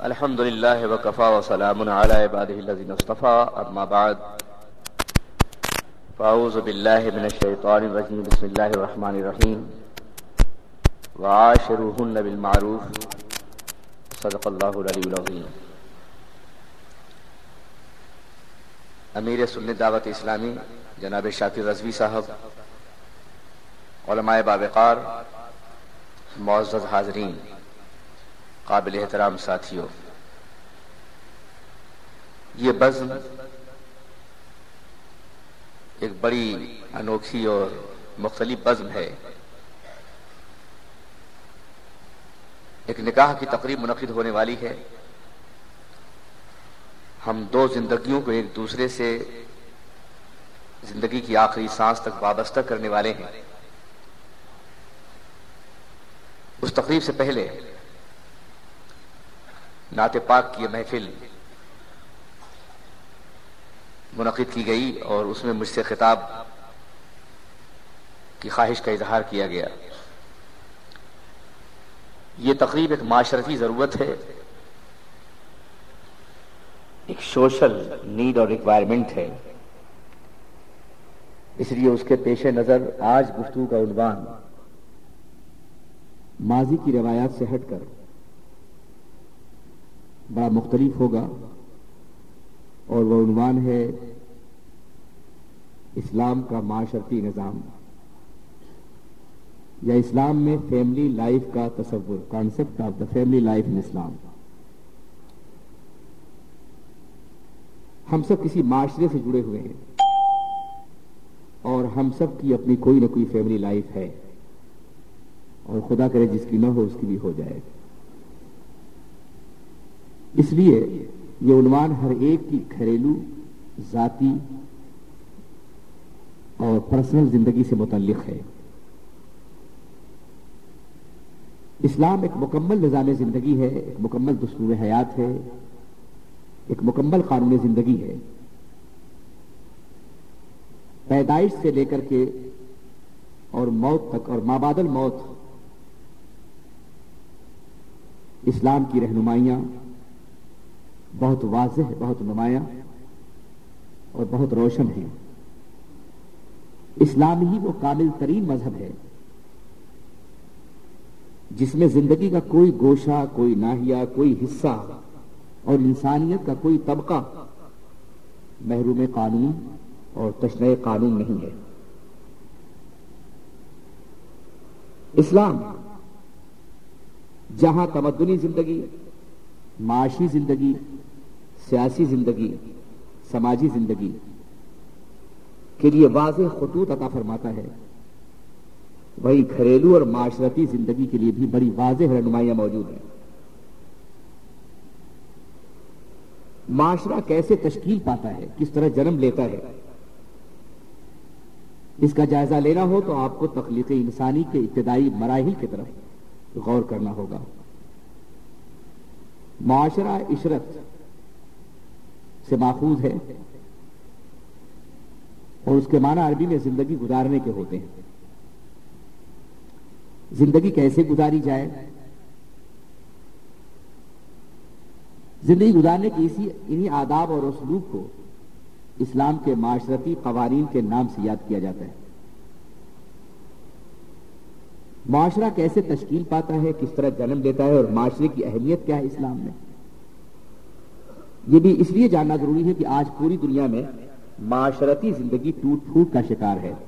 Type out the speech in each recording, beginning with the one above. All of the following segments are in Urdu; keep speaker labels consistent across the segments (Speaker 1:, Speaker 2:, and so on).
Speaker 1: الحمد لله وكفى وسلام على عباده الذين اصطفى أما بعد فأعوذ بالله من الشيطان الرجيم بسم الله الرحمن الرحيم وعاشروهن بالمعروف صدق الله العلي العظيم. امیر سنت دعوت اسلامی جناب شاکر رضوی صاحب، علماء باوقار، معزز حاضرین، قابل احترام ساتھیوں، یہ بزم ایک بڑی انوکھی اور مختلف بزم ہے. ایک نکاح کی تقریب منعقد ہونے والی ہے. ہم دو زندگیوں کو ایک دوسرے سے زندگی کی آخری سانس تک وابستہ کرنے والے ہیں. اس تقریب سے پہلے نعت پاک کی یہ محفل منعقد کی گئی اور اس میں مجھ سے خطاب کی خواہش کا اظہار کیا گیا. یہ تقریب ایک معاشرتی ضرورت ہے، ایک سوشل نیڈ اور ریکوائرمنٹ ہے. اس لیے اس کے پیش نظر آج گفتگو کا عنوان ماضی کی روایات سے ہٹ کر بڑا مختلف ہوگا، اور وہ عنوان ہے اسلام کا معاشرتی نظام، یا اسلام میں فیملی لائف کا تصور، concept of the family life in Islam. ہم سب کسی معاشرے سے جڑے ہوئے ہیں اور ہم سب کی اپنی کوئی نہ کوئی فیملی لائف ہے، اور خدا کرے جس کی نہ ہو اس کی بھی ہو جائے. اس لیے یہ عنوان ہر ایک کی گھریلو، ذاتی اور پرسنل زندگی سے متعلق ہے. اسلام ایک مکمل نظام زندگی ہے، ایک مکمل دستور حیات ہے، ایک مکمل قانون زندگی ہے. پیدائش سے لے کر کے اور موت تک اور ما بعد الموت اسلام کی رہنمائیاں بہت واضح، بہت نمایاں اور بہت روشن ہیں. اسلام ہی وہ کامل ترین مذہب ہے جس میں زندگی کا کوئی گوشہ، کوئی ناحیہ، کوئی حصہ اور انسانیت کا کوئی طبقہ محروم قانون اور تشنع قانون نہیں ہے. اسلام جہاں تمدنی زندگی، معاشی زندگی، سیاسی زندگی، سماجی زندگی کے لیے واضح خطوط عطا فرماتا ہے، وہی گھریلو اور معاشرتی زندگی کے لیے بھی بڑی واضح رہنمائیاں موجود ہیں. معاشرہ کیسے تشکیل پاتا ہے، کس طرح جنم لیتا ہے، اس کا جائزہ لینا ہو تو آپ کو تخلیق انسانی کے ابتدائی مراحل کی طرف غور کرنا ہوگا. معاشرہ عشرت سے ماخوذ ہے اور اس کے معنی عربی میں زندگی گزارنے کے ہوتے ہیں. زندگی کیسے گزاری جائے؟ زندگی گزارنے کی انہی آداب اور اسلوب کو اسلام کے معاشرتی قوانین کے نام سے یاد کیا جاتا ہے. معاشرہ کیسے تشکیل پاتا ہے، کس طرح جنم لیتا ہے، اور معاشرے کی اہمیت کیا ہے اسلام میں، یہ بھی اس لیے جاننا ضروری ہے کہ آج پوری دنیا میں معاشرتی زندگی ٹوٹ پھوٹ کا شکار ہے.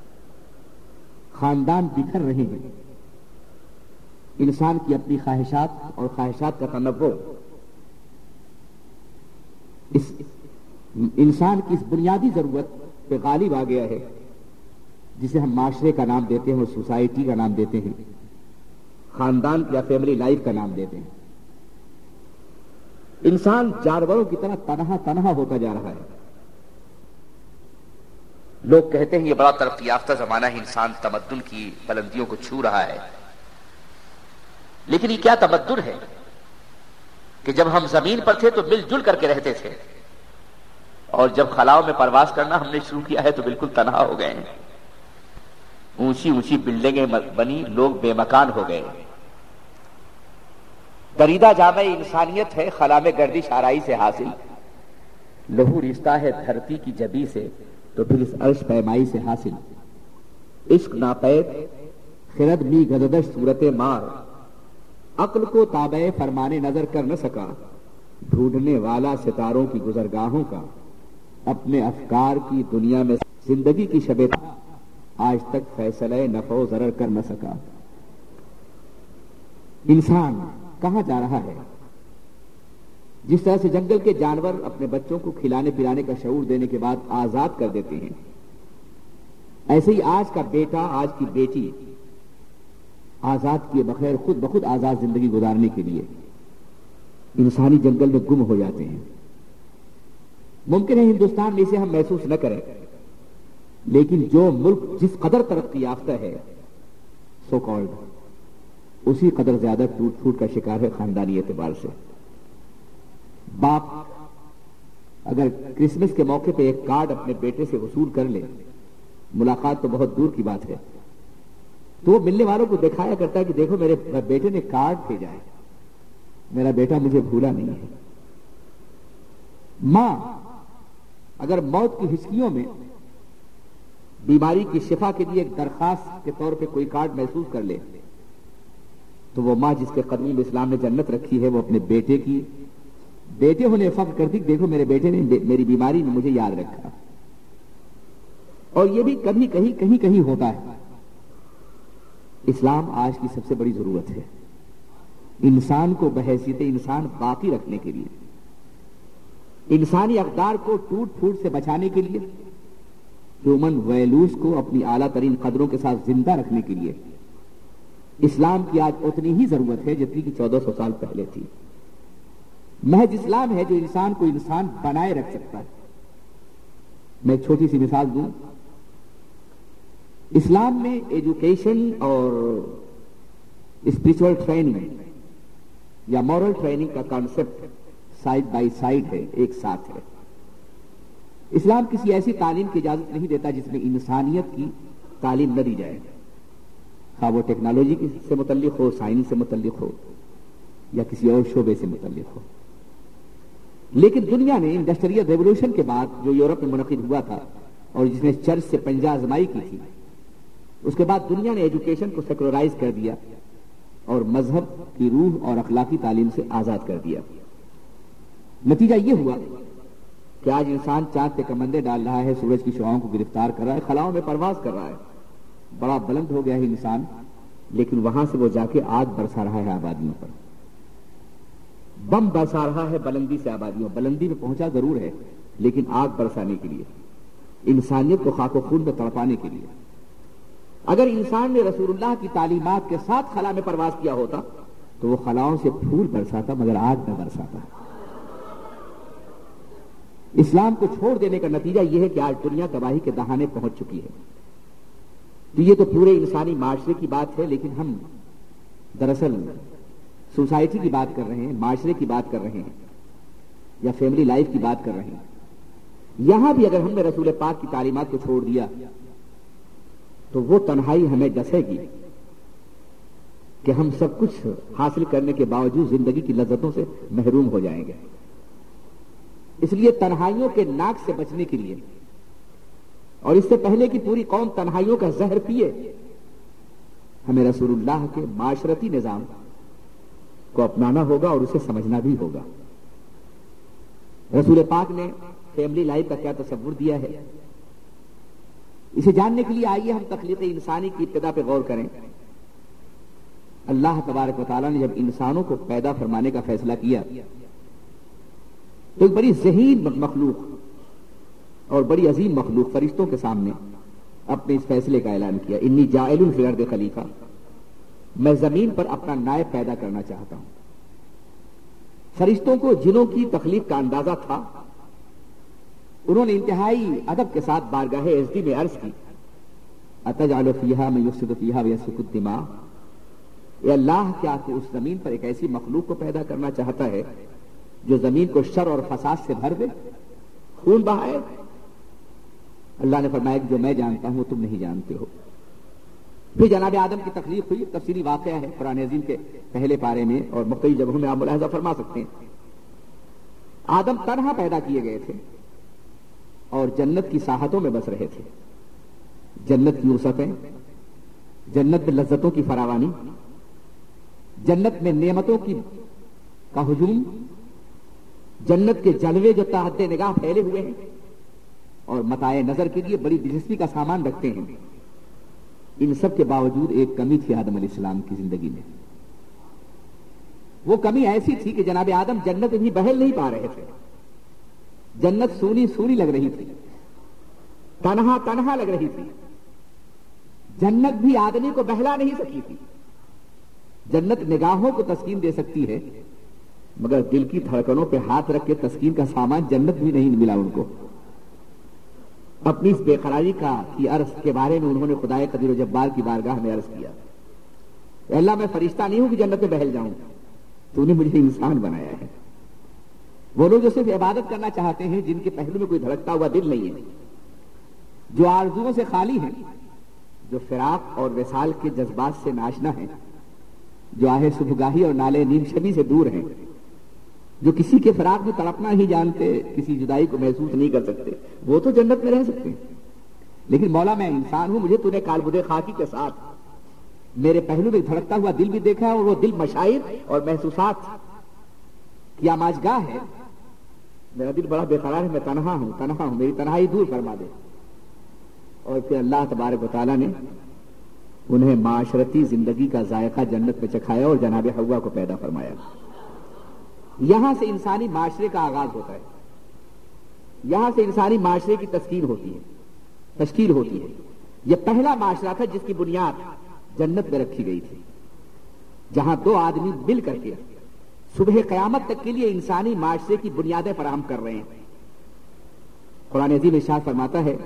Speaker 1: خاندان بکھر رہے ہیں. انسان کی اپنی خواہشات اور خواہشات کا تنوع اس انسان کی اس بنیادی ضرورت پہ غالب آ گیا ہے جسے ہم معاشرے کا نام دیتے ہیں اور سوسائٹی کا نام دیتے ہیں، خاندان یا فیملی لائف کا نام دیتے ہیں. انسان جانوروں کی طرح تنہا ہوتا جا رہا ہے. لوگ کہتے ہیں یہ بڑا ترقی یافتہ زمانہ ہے، انسان تمدن کی بلندیوں کو چھو رہا ہے. لیکن یہ کیا تمدن ہے کہ جب ہم زمین پر تھے تو مل جل کر کے رہتے تھے، اور جب خلاؤں میں پرواز کرنا ہم نے شروع کیا ہے تو بالکل تنہا ہو گئے ہیں. اونچی اونچی بلڈنگیں بنی، لوگ بے مکان ہو گئے. دریدہ جامع انسانیت ہے خلا میں گردش آرائی سے حاصل، لہو رشتہ ہے دھرتی کی جبی سے تو پھر اس عرش پیمائی سے حاصل، عشق ناپید خرد می گزدش صورت مار، عقل کو تابع فرمانے نظر کر نہ سکا، ڈھونڈنے والا ستاروں کی گزرگاہوں کا، اپنے افکار کی دنیا میں زندگی کی شب آج تک فیصلہ نفع و ضرر کر نہ سکا۔ انسان کہاں جا رہا ہے؟ جس طرح سے جنگل کے جانور اپنے بچوں کو کھلانے پلانے کا شعور دینے کے بعد آزاد کر دیتے ہیں، ایسے ہی آج کا بیٹا آج کی بیٹی آزاد کیے بغیر خود بخود آزاد زندگی گزارنے کے لیے انسانی جنگل میں گم ہو جاتے ہیں۔ ممکن ہے ہندوستان میں اسے ہم محسوس نہ کریں، لیکن جو ملک جس قدر ترقی یافتہ ہے سو کالڈ، اسی قدر زیادہ ٹوٹ پھوٹ کا شکار ہے خاندانی اعتبار سے۔ باپ اگر کرسمس کے موقع پہ ایک کارڈ اپنے بیٹے سے وصول کر لے، ملاقات تو بہت دور کی بات ہے، تو وہ ملنے والوں کو دکھایا کرتا ہے کہ دیکھو میرے بیٹے نے کارڈ بھیجا ہے، میرا بیٹا مجھے بھولا نہیں ہے۔ ماں اگر موت کی ہچکیوں میں بیماری کی شفا کے لیے ایک درخواست کے طور پہ کوئی کارڈ محسوس کر لے، تو وہ ماں جس کے قدموں میں اسلام نے جنت رکھی ہے، وہ اپنے بیٹے ہونے فخر کرتی کہ دیکھو میرے بیٹے نے میری بیماری میں مجھے یاد رکھا۔ اور یہ بھی کبھی کہیں ہوتا ہے۔ اسلام آج کی سب سے بڑی ضرورت ہے انسان کو بحیثیت انسان باقی رکھنے کے لیے، انسانی اقدار کو ٹوٹ پھوٹ سے بچانے کے لیے، ہیومن ویلیوز کو اپنی اعلیٰ ترین قدروں کے ساتھ زندہ رکھنے کے لیے اسلام کی آج اتنی ہی ضرورت ہے جتنی کہ 1400 سال پہلے تھی۔ محض اسلام ہے جو انسان کو انسان بنائے رکھ سکتا ہے۔ میں ایک چھوٹی سی مثال دوں، اسلام میں ایجوکیشن اور اسپرچول ٹریننگ یا مورل ٹریننگ کا کانسیپٹ سائڈ بائی سائڈ ہے، ایک ساتھ ہے۔ اسلام کسی ایسی تعلیم کی اجازت نہیں دیتا جس میں انسانیت کی تعلیم نہ دی جائے، خواہ وہ ٹیکنالوجی سے متعلق ہو، سائنس سے متعلق ہو یا کسی اور شعبے سے متعلق ہو۔ لیکن دنیا نے انڈسٹریل ریولوشن کے بعد جو یورپ میں منعقد ہوا تھا اور جس نے چرچ سے پنجہ آزمائی کی تھی، اس کے بعد دنیا نے ایجوکیشن کو سیکولرائز کر دیا اور مذہب کی روح اور اخلاقی تعلیم سے آزاد کر دیا۔ نتیجہ یہ ہوا کہ آج انسان چاند پہ کمندے ڈال رہا ہے، سورج کی شعاؤں کو گرفتار کر رہا ہے، خلاؤں میں پرواز کر رہا ہے، بڑا بلند ہو گیا ہے انسان، لیکن وہاں سے وہ جا کے آگ برسا رہا ہے آبادیوں پر، بم برسا رہا ہے بلندی سے آبادیوں، بلندی پہ پہنچا ضرور ہے لیکن آگ برسانے کے لیے، انسانیت کو خاک و خون میں تڑپانے کے لیے۔ اگر انسان نے رسول اللہ کی تعلیمات کے ساتھ خلا میں پرواز کیا ہوتا تو وہ خلاؤں سے پھول برساتا مگر آگ نہ برساتا۔ اسلام کو چھوڑ دینے کا نتیجہ یہ ہے کہ آج دنیا تباہی کے دہانے پہنچ چکی ہے۔ تو یہ تو پورے انسانی معاشرے کی بات ہے، لیکن ہم دراصل سوسائٹی کی بات کر رہے ہیں، معاشرے کی بات کر رہے ہیں یا فیملی لائف کی بات کر رہے ہیں۔ یہاں بھی اگر ہم نے رسول پاک کی تعلیمات کو چھوڑ دیا تو وہ تنہائی ہمیں ڈسے گی کہ ہم سب کچھ حاصل کرنے کے باوجود زندگی کی لذتوں سے محروم ہو جائیں گے۔ اس لیے تنہائیوں کے ناک سے بچنے کے لیے، اور اس سے پہلے کہ پوری قوم تنہائیوں کا زہر پیے، ہمیں رسول اللہ کے معاشرتی نظام کو اپنانا ہوگا اور اسے سمجھنا بھی ہوگا۔ رسول پاک نے فیملی لائف کا کیا تصور دیا ہے، اسے جاننے کے لیے آئیے ہم تخلیق انسانی کی ابتدا پہ غور کریں۔ اللہ تبارک و تعالیٰ نے جب انسانوں کو پیدا فرمانے کا فیصلہ کیا تو ایک بڑی ذہین مخلوق اور بڑی عظیم مخلوق فرشتوں کے سامنے اپنے اس فیصلے کا اعلان کیا، انی جاعل فی الارض خلیفہ، میں زمین پر اپنا نائب پیدا کرنا چاہتا ہوں۔ فرشتوں کو جنوں کی تخلیق کا اندازہ تھا، انہوں نے انتہائی ادب کے ساتھ بارگاہ عزتی میں عرض کی، اتجعل فیہا من یفسد فیہا ویسفک الدماء، اے اللہ کیا تو اس زمین پر ایک ایسی مخلوق کو پیدا کرنا چاہتا ہے جو زمین کو شر اور فساد سے بھر دے، خون بہائے؟ اللہ نے فرمایا کہ جو میں جانتا ہوں وہ تم نہیں جانتے ہو۔ پھر جناب آدم کی تخلیق ہوئی، تفصیلی واقعہ ہے قرآن عظیم کے پہلے پارے میں اور مختلف جگہوں میں آپ ملاحظہ فرما سکتے ہیں۔ آدم تنہا پیدا کیے گئے تھے اور جنت کی ساحتوں میں بس رہے تھے۔ جنت کی وسعتیں، جنت میں لذتوں کی فراوانی، جنت میں نعمتوں کا ہجوم، جنت کے جلوے جو تحت نگاہ پھیلے ہوئے ہیں اور متاع نظر کے لیے بڑی دلچسپی کا سامان رکھتے ہیں، ان سب کے باوجود ایک کمی تھی آدم علیہ السلام کی زندگی میں۔ وہ کمی ایسی تھی کہ جناب آدم جنت بھی بہل نہیں پا رہے تھے، جنت سونی سونی لگ رہی تھی، تنہا تنہا لگ رہی تھی، جنت بھی آدمی کو بہلا نہیں سکی تھی۔ جنت نگاہوں کو تسکین دے سکتی ہے مگر دل کی دھڑکنوں پہ ہاتھ رکھ کے تسکین کا سامان جنت بھی نہیں ملا ان کو۔ اپنی اس بے قراری کی عرض کے بارے میں انہوں نے خدائے قدیر و جبار کی بارگاہ میں عرض کیا، اے اللہ میں فرشتہ نہیں ہوں کہ جنت میں بہل جاؤں، تو نے مجھے انسان بنایا ہے۔ وہ لوگ جو صرف عبادت کرنا چاہتے ہیں، جن کے پہلو میں کوئی دھڑکتا ہوا دل نہیں ہے، جو آرزوؤں سے خالی ہیں، جو فراق اور وصال کے جذبات سے ناشنا ہیں، جو آہ صبحگاہی اور نالے نیم شبی سے دور ہیں، جو کسی کے فراق میں تڑپنا نہیں جانتے، کسی جدائی کو محسوس نہیں کر سکتے، وہ تو جنت میں رہ سکتے ہیں۔ لیکن مولا میں انسان ہوں، مجھے تو نے کالبد خاکی کے ساتھ میرے پہلو میں دھڑکتا ہوا دل بھی دیکھا ہے، اور وہ دل مشاعر اور محسوسات کی آماجگاہ ہے۔ میرا دل بڑا بے قرار ہے، میں تنہا ہوں، میری تنہائی دور فرما دے۔ اور پھر اللہ تبارک و تعالیٰ نے انہیں معاشرتی زندگی کا ذائقہ جنت میں چکھایا اور جناب حوا کو پیدا فرمایا۔ یہاں سے انسانی معاشرے کا آغاز ہوتا ہے، یہاں سے انسانی معاشرے کی تشکیل ہوتی ہے۔ یہ پہلا معاشرہ تھا جس کی بنیاد جنت میں رکھی گئی تھی، جہاں دو آدمی مل کر کے صبح قیامت تک کے لیے انسانی معاشرے کی بنیادیں فراہم کر رہے ہیں۔ قرآن عظیم ارشاد فرماتا ہے،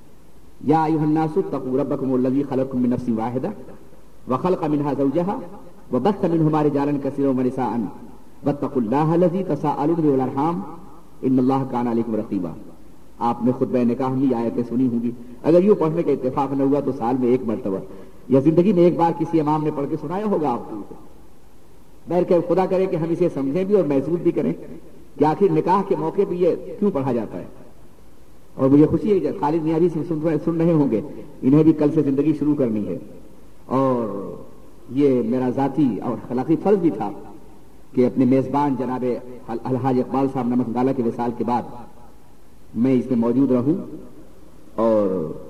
Speaker 1: یا ایھا الناس اتقوا ربکم الذی خلقکم من نفس واحدہ وخلق منها زوجها وبث منهما رجالا کثیرا ونساء واتقوا اللہ الذی تساءلون به والارحام ان اللہ کان علیکم رقیبا۔ آپ نے خطبہ نکاح میں آیتیں سنی ہوں گی، اگر یوں پڑھنے کا اتفاق نہ ہوا تو سال میں ایک مرتبہ یا زندگی میں ایک بار کسی امام نے پڑھ کے سنایا ہوگا آپ کو۔ بہرکیف خدا کرے کہ ہم اسے سمجھیں بھی اور محسوس بھی کریں کہ آخر نکاح کے موقع پہ یہ کیوں پڑھا جاتا ہے۔ اور مجھے خوشی ہے کہ خالد میاں بھی سن رہے ہوں گے، انہیں بھی کل سے زندگی شروع کرنی ہے، اور یہ میرا ذاتی اور اخلاقی فرض بھی تھا کہ اپنے میزبان جناب الحاج اقبال صاحب نمک گالا کے وصال کے بعد میں اس میں موجود رہوں اور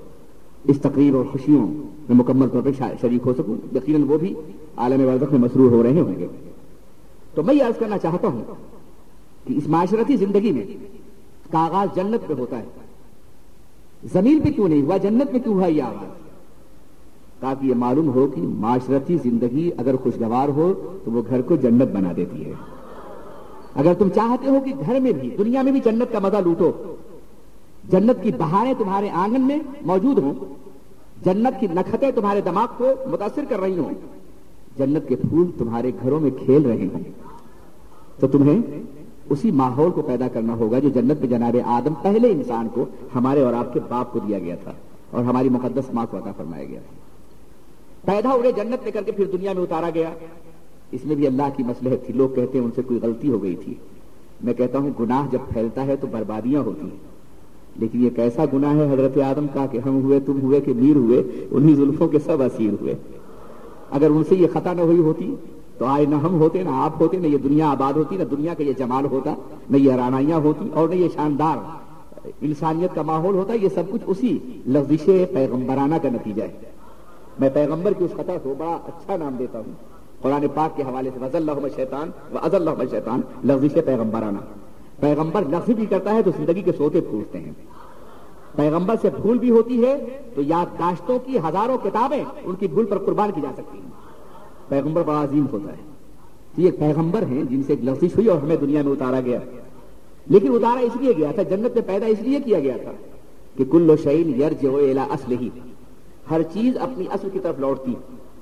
Speaker 1: اس تقریب اور خوشیوں میں مکمل طور پر شریک ہو سکوں۔ یقیناً وہ بھی عالم برزخ میں مسرور ہو رہے ہوں گے۔ تو میں یہ عرض کرنا چاہتا ہوں کہ اس معاشرتی زندگی میں کا آغاز جنت پہ ہوتا ہے۔ زمین پہ کیوں نہیں ہوا، جنت میں کیوں ہوا یہ آغاز؟ تاکہ یہ معلوم ہو کہ معاشرتی زندگی اگر خوشگوار ہو تو وہ گھر کو جنت بنا دیتی ہے۔ اگر تم چاہتے ہو کہ گھر میں بھی، دنیا میں بھی جنت کا مزہ لوٹو، جنت کی بہاریں تمہارے آنگن میں موجود ہوں، جنت کی نکھتیں تمہارے دماغ کو متاثر کر رہی ہوں، جنت کے پھول تمہارے گھروں میں کھیل رہے ہوں، تو تمہیں اسی ماحول کو پیدا کرنا ہوگا جو جنت میں جناب آدم پہلے انسان کو، ہمارے اور آپ کے باپ کو دیا گیا تھا اور ہماری مقدس ماں کو عطا فرمایا گیا تھا۔ پیدا انہیں جنت میں کر کے پھر دنیا میں اتارا گیا، اس میں بھی اللہ کی مصلحت تھی۔ لوگ کہتے ہیں ان سے کوئی غلطی ہو گئی تھی، میں کہتا ہوں گناہ جب پھیلتا ہے تو بربادیاں ہوتی ہیں، لیکن یہ کیسا گناہ ہے حضرت آدم کا کہ ہم ہوئے، تم ہوئے کہ میر ہوئے، انہی زلفوں کے سب اسیر ہوئے۔ اگر ان سے یہ خطا نہ ہوئی ہوتی تو آج نہ ہم ہوتے، نہ آپ ہوتے، نہ یہ دنیا آباد ہوتی، نہ دنیا کا یہ جمال ہوتا، نہ یہ رعنائیاں ہوتی، اور نہ یہ شاندار انسانیت کا ماحول ہوتا۔ یہ سب کچھ اسی لغزش پیغمبرانہ کا نتیجہ ہے۔ میں پیغمبر کی اس خطا کو بڑا اچھا نام دیتا ہوں، قرآن پاک کے حوالے سے وَأَزَلَّهُمَ الشَّيْطَانُ وَأَزَلَّهُمَ الشَّيْطَانُ، لغزش پیغمبرانہ۔ پیغمبر لفظ بھی کرتا ہے تو زندگی کے سوتے پھولتے ہیں۔ پیغمبر سے بھول بھی ہوتی ہے تو یادداشتوں کی ہزاروں کتابیں ان کی بھول پر قربان کی جا سکتی ہیں۔ پیغمبر بڑا عظیم ہوتا ہے۔ یہ پیغمبر ہیں جن سے ایک لغزش ہوئی اور ہمیں دنیا میں اتارا گیا، لیکن اتارا اس لیے گیا تھا، جنت میں پیدا اس لیے کیا گیا تھا کہ کل شیء یرجع الی اصلہ، ہر چیز اپنی اصل کی طرف لوٹتی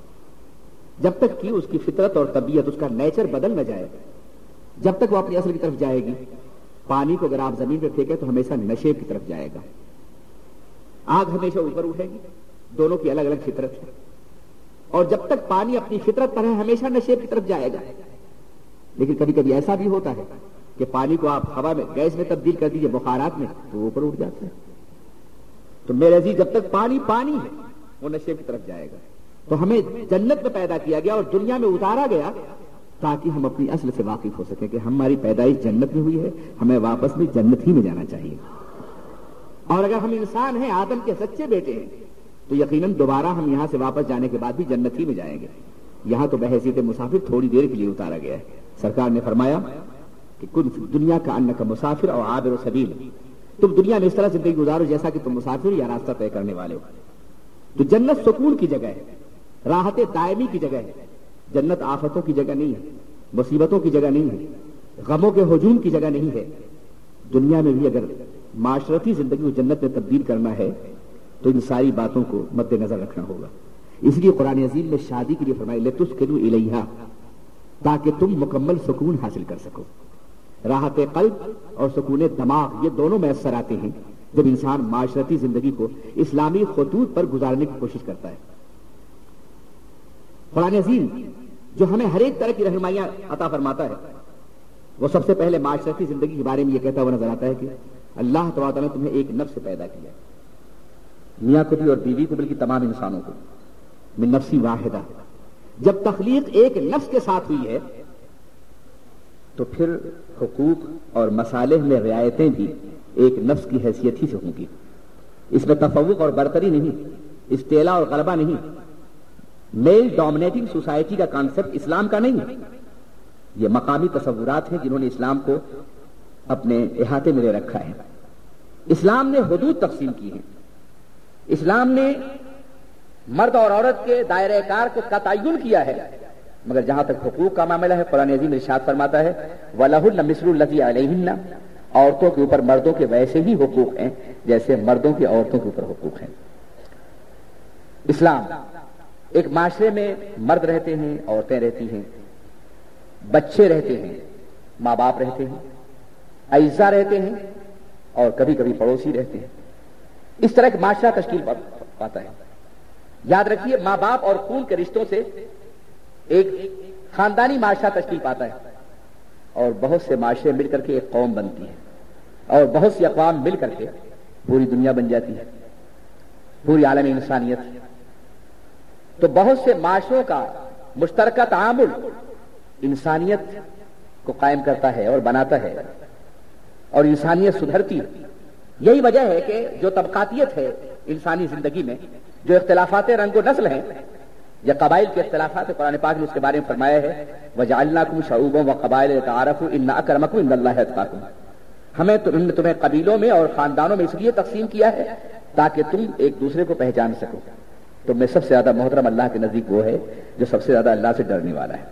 Speaker 1: جب تک کہ اس کی فطرت اور طبیعت، اس کا نیچر بدل نہ جائے، جب تک وہ اپنی اصل کی طرف جائے گی۔ پانی کو اگر آپ زمین پہ پھینکیں تو ہمیشہ نشے کی طرف جائے گا، آگ ہمیشہ اوپر اٹھے گی، دونوں کی الگ الگ فطرت ہے۔ اور جب تک پانی اپنی فطرت پر ہے ہمیشہ نشیب کی طرف جائے گا. لیکن کبھی کبھی ایسا بھی ہوتا ہے کہ پانی کو آپ ہوا میں گیس میں تبدیل کر دیجئے بخارات میں تو وہ اوپر اٹھ جاتا ہے. تو میرے عزیز جب تک پانی پانی ہے وہ نشیب کی طرف جائے گا. تو ہمیں جنت میں پیدا کیا گیا اور دنیا میں اتارا گیا تاکہ ہم اپنی اصل سے واقف ہو سکیں کہ ہماری پیدائش جنت میں ہوئی ہے, ہمیں واپس میں جنت ہی میں جانا چاہیے. اور اگر ہم انسان ہیں, آدم کے سچے بیٹے ہیں, تو یقیناً دوبارہ ہم یہاں سے واپس جانے کے بعد بھی جنت ہی میں جائیں گے. یہاں تو بحیثیت مسافر تھوڑی دیر کے لیے اتارا گیا ہے. سرکار نے فرمایا کہ کن دنیا کا انک مسافر اور عابر سبیل, تم دنیا میں اس طرح زندگی گزارو جیسا کہ تم مسافر یا راستہ طے کرنے والے ہو. تو جنت سکون کی جگہ ہے, راحت دائمی کی جگہ ہے. جنت آفتوں کی جگہ نہیں ہے, مصیبتوں کی جگہ نہیں ہے, غموں کے ہجوم کی جگہ نہیں ہے. دنیا میں بھی اگر معاشرتی زندگی کو جنت میں تبدیل کرنا ہے تو ان ساری باتوں کو مد نظر رکھنا ہوگا. اس لیے قرآن عظیم میں شادی کے لیے فرمایا لتسکنوا الیہا, تاکہ تم مکمل سکون حاصل کر سکو. راحت قلب اور سکون دماغ یہ دونوں میسر آتے ہیں جب انسان معاشرتی زندگی کو اسلامی خطوط پر گزارنے کی کوشش کرتا ہے. قرآن عظیم جو ہمیں ہر ایک طرح کی رہنمائیاں عطا فرماتا ہے وہ سب سے پہلے معاشرتی زندگی کے بارے میں یہ کہتا ہوا نظر آتا ہے کہ اللہ تعالیٰ نے تمہیں ایک نفس سے پیدا کیا, میاں کو بھی اور بیوی کو بلکہ تمام انسانوں کو, من نفس واحدہ. جب تخلیق ایک نفس کے ساتھ ہوئی ہے تو پھر حقوق اور مصالح میں رعایتیں بھی ایک نفس کی حیثیت ہی سے ہوں گی. اس میں تفوق اور برتری نہیں, استعلاء اور غلبہ نہیں. میل ڈومینیٹنگ سوسائٹی کا کانسیپٹ اسلام کا نہیں ہے. یہ مقامی تصورات ہیں جنہوں نے اسلام کو اپنے احاطے میں لے رکھا ہے. اسلام نے حدود تقسیم کی ہیں. اسلام نے مرد اور عورت کے دائرہ کار کو تعین کیا ہے, مگر جہاں تک حقوق کا معاملہ ہے قرآن عظیم ارشاد فرماتا ہے وَلَهُنَّ مِثْلُ الَّذِي عَلَيْهِنَّ, عورتوں کے اوپر مردوں کے ویسے ہی حقوق ہیں جیسے مردوں کے عورتوں کے اوپر حقوق ہیں. اسلام ایک معاشرے میں مرد رہتے ہیں, عورتیں رہتی ہیں, بچے رہتے ہیں, ماں باپ رہتے ہیں, اعزاء رہتے ہیں اور کبھی کبھی پڑوسی رہتے ہیں. اس طرح ایک معاشرہ تشکیل پاتا ہے. یاد رکھیے ماں باپ اور خون کے رشتوں سے ایک خاندانی معاشرہ تشکیل پاتا ہے اور بہت سے معاشرے مل کر کے ایک قوم بنتی ہے اور بہت سی اقوام مل کر کے پوری دنیا بن جاتی ہے, پوری عالم انسانیت. تو بہت سے معاشروں کا مشترکہ تعامل انسانیت کو قائم کرتا ہے اور بناتا ہے اور انسانیت سدھرتی ہے. یہی وجہ ہے کہ جو طبقاتیت ہے انسانی زندگی میں, جو اختلافات رنگ و نسل ہیں یا قبائل کے اختلافات, قرآن پاک نے اس کے بارے میں فرمایا ہے وَجَعَلْنَاكُمْ شَعُوبًا وَقَبَائِلَ لِتَعَارَفُوا إِنَّ أَكْرَمَكُمْ عِندَ اللَّهِ أَتْقَاكُمْ. ہمیں تمہیں قبیلوں میں اور خاندانوں میں اس لیے تقسیم کیا ہے تاکہ تم ایک دوسرے کو پہچان سکو. تم میں سب سے زیادہ محترم اللہ کے نزدیک وہ ہے جو سب سے زیادہ اللہ سے ڈرنے والا ہے.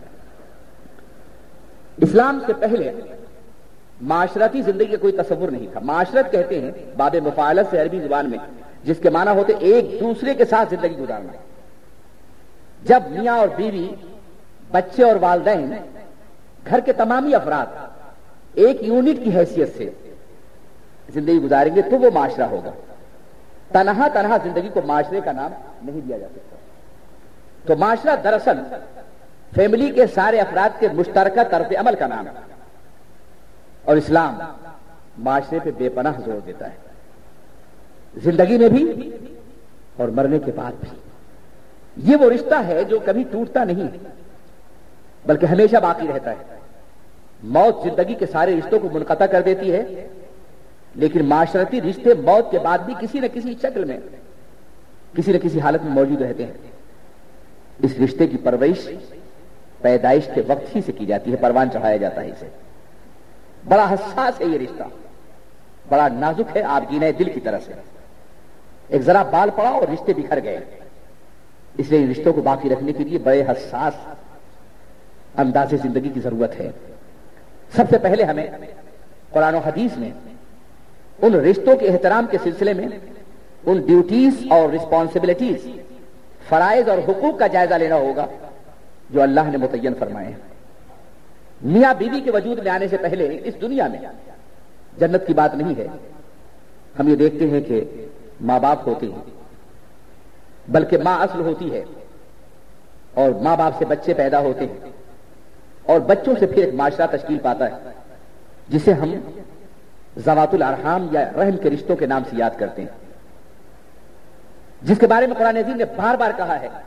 Speaker 1: اسلام سے پہلے معاشرتی زندگی کا کوئی تصور نہیں تھا. معاشرت کہتے ہیں باب مفاعلت سے عربی زبان میں, جس کے معنی ہوتے ایک دوسرے کے ساتھ زندگی گزارنا. جب میاں اور بیوی, بچے اور والدین, گھر کے تمامی افراد ایک یونٹ کی حیثیت سے زندگی گزاریں گے تو وہ معاشرہ ہوگا. تنہا زندگی کو معاشرے کا نام نہیں دیا جا سکتا. تو معاشرہ دراصل فیملی کے سارے افراد کے مشترکہ طرز عمل کا نام ہے اور اسلام معاشرے پہ بے پناہ زور دیتا ہے, زندگی میں بھی اور مرنے کے بعد بھی. یہ وہ رشتہ ہے جو کبھی ٹوٹتا نہیں بلکہ ہمیشہ باقی رہتا ہے. موت زندگی کے سارے رشتوں کو منقطع کر دیتی ہے, لیکن معاشرتی رشتے موت کے بعد بھی کسی نہ کسی شکل میں, کسی نہ کسی حالت میں موجود رہتے ہیں. اس رشتے کی پرورش پیدائش کے وقت ہی سے کی جاتی ہے, پروان چڑھایا جاتا ہے اسے. بڑا حساس ہے یہ رشتہ, بڑا نازک ہے آبگینہ دل کی طرح سے. ایک ذرا بال پڑا اور رشتے بکھر گئے. اس لیے ان رشتوں کو باقی رکھنے کے لیے بڑے حساس انداز زندگی کی ضرورت ہے. سب سے پہلے ہمیں قرآن و حدیث میں ان رشتوں کے احترام کے سلسلے میں ان ڈیوٹیز اور رسپانسبلٹیز, فرائض اور حقوق کا جائزہ لینا ہوگا جو اللہ نے متعین فرمائے ہیں. میاں بیوی کے وجود میں آنے سے پہلے اس دنیا میں جنت کی بات نہیں ہے. ہم یہ دیکھتے ہیں کہ ماں باپ ہوتے ہیں, بلکہ ماں اصل ہوتی ہے اور ماں باپ سے بچے پیدا ہوتے ہیں اور بچوں سے پھر ایک معاشرہ تشکیل پاتا ہے جسے ہم ذوات الارحام یا رحم کے رشتوں کے نام سے یاد کرتے ہیں، جس کے بارے میں قرآن عظیم نے بار بار کہا ہے۔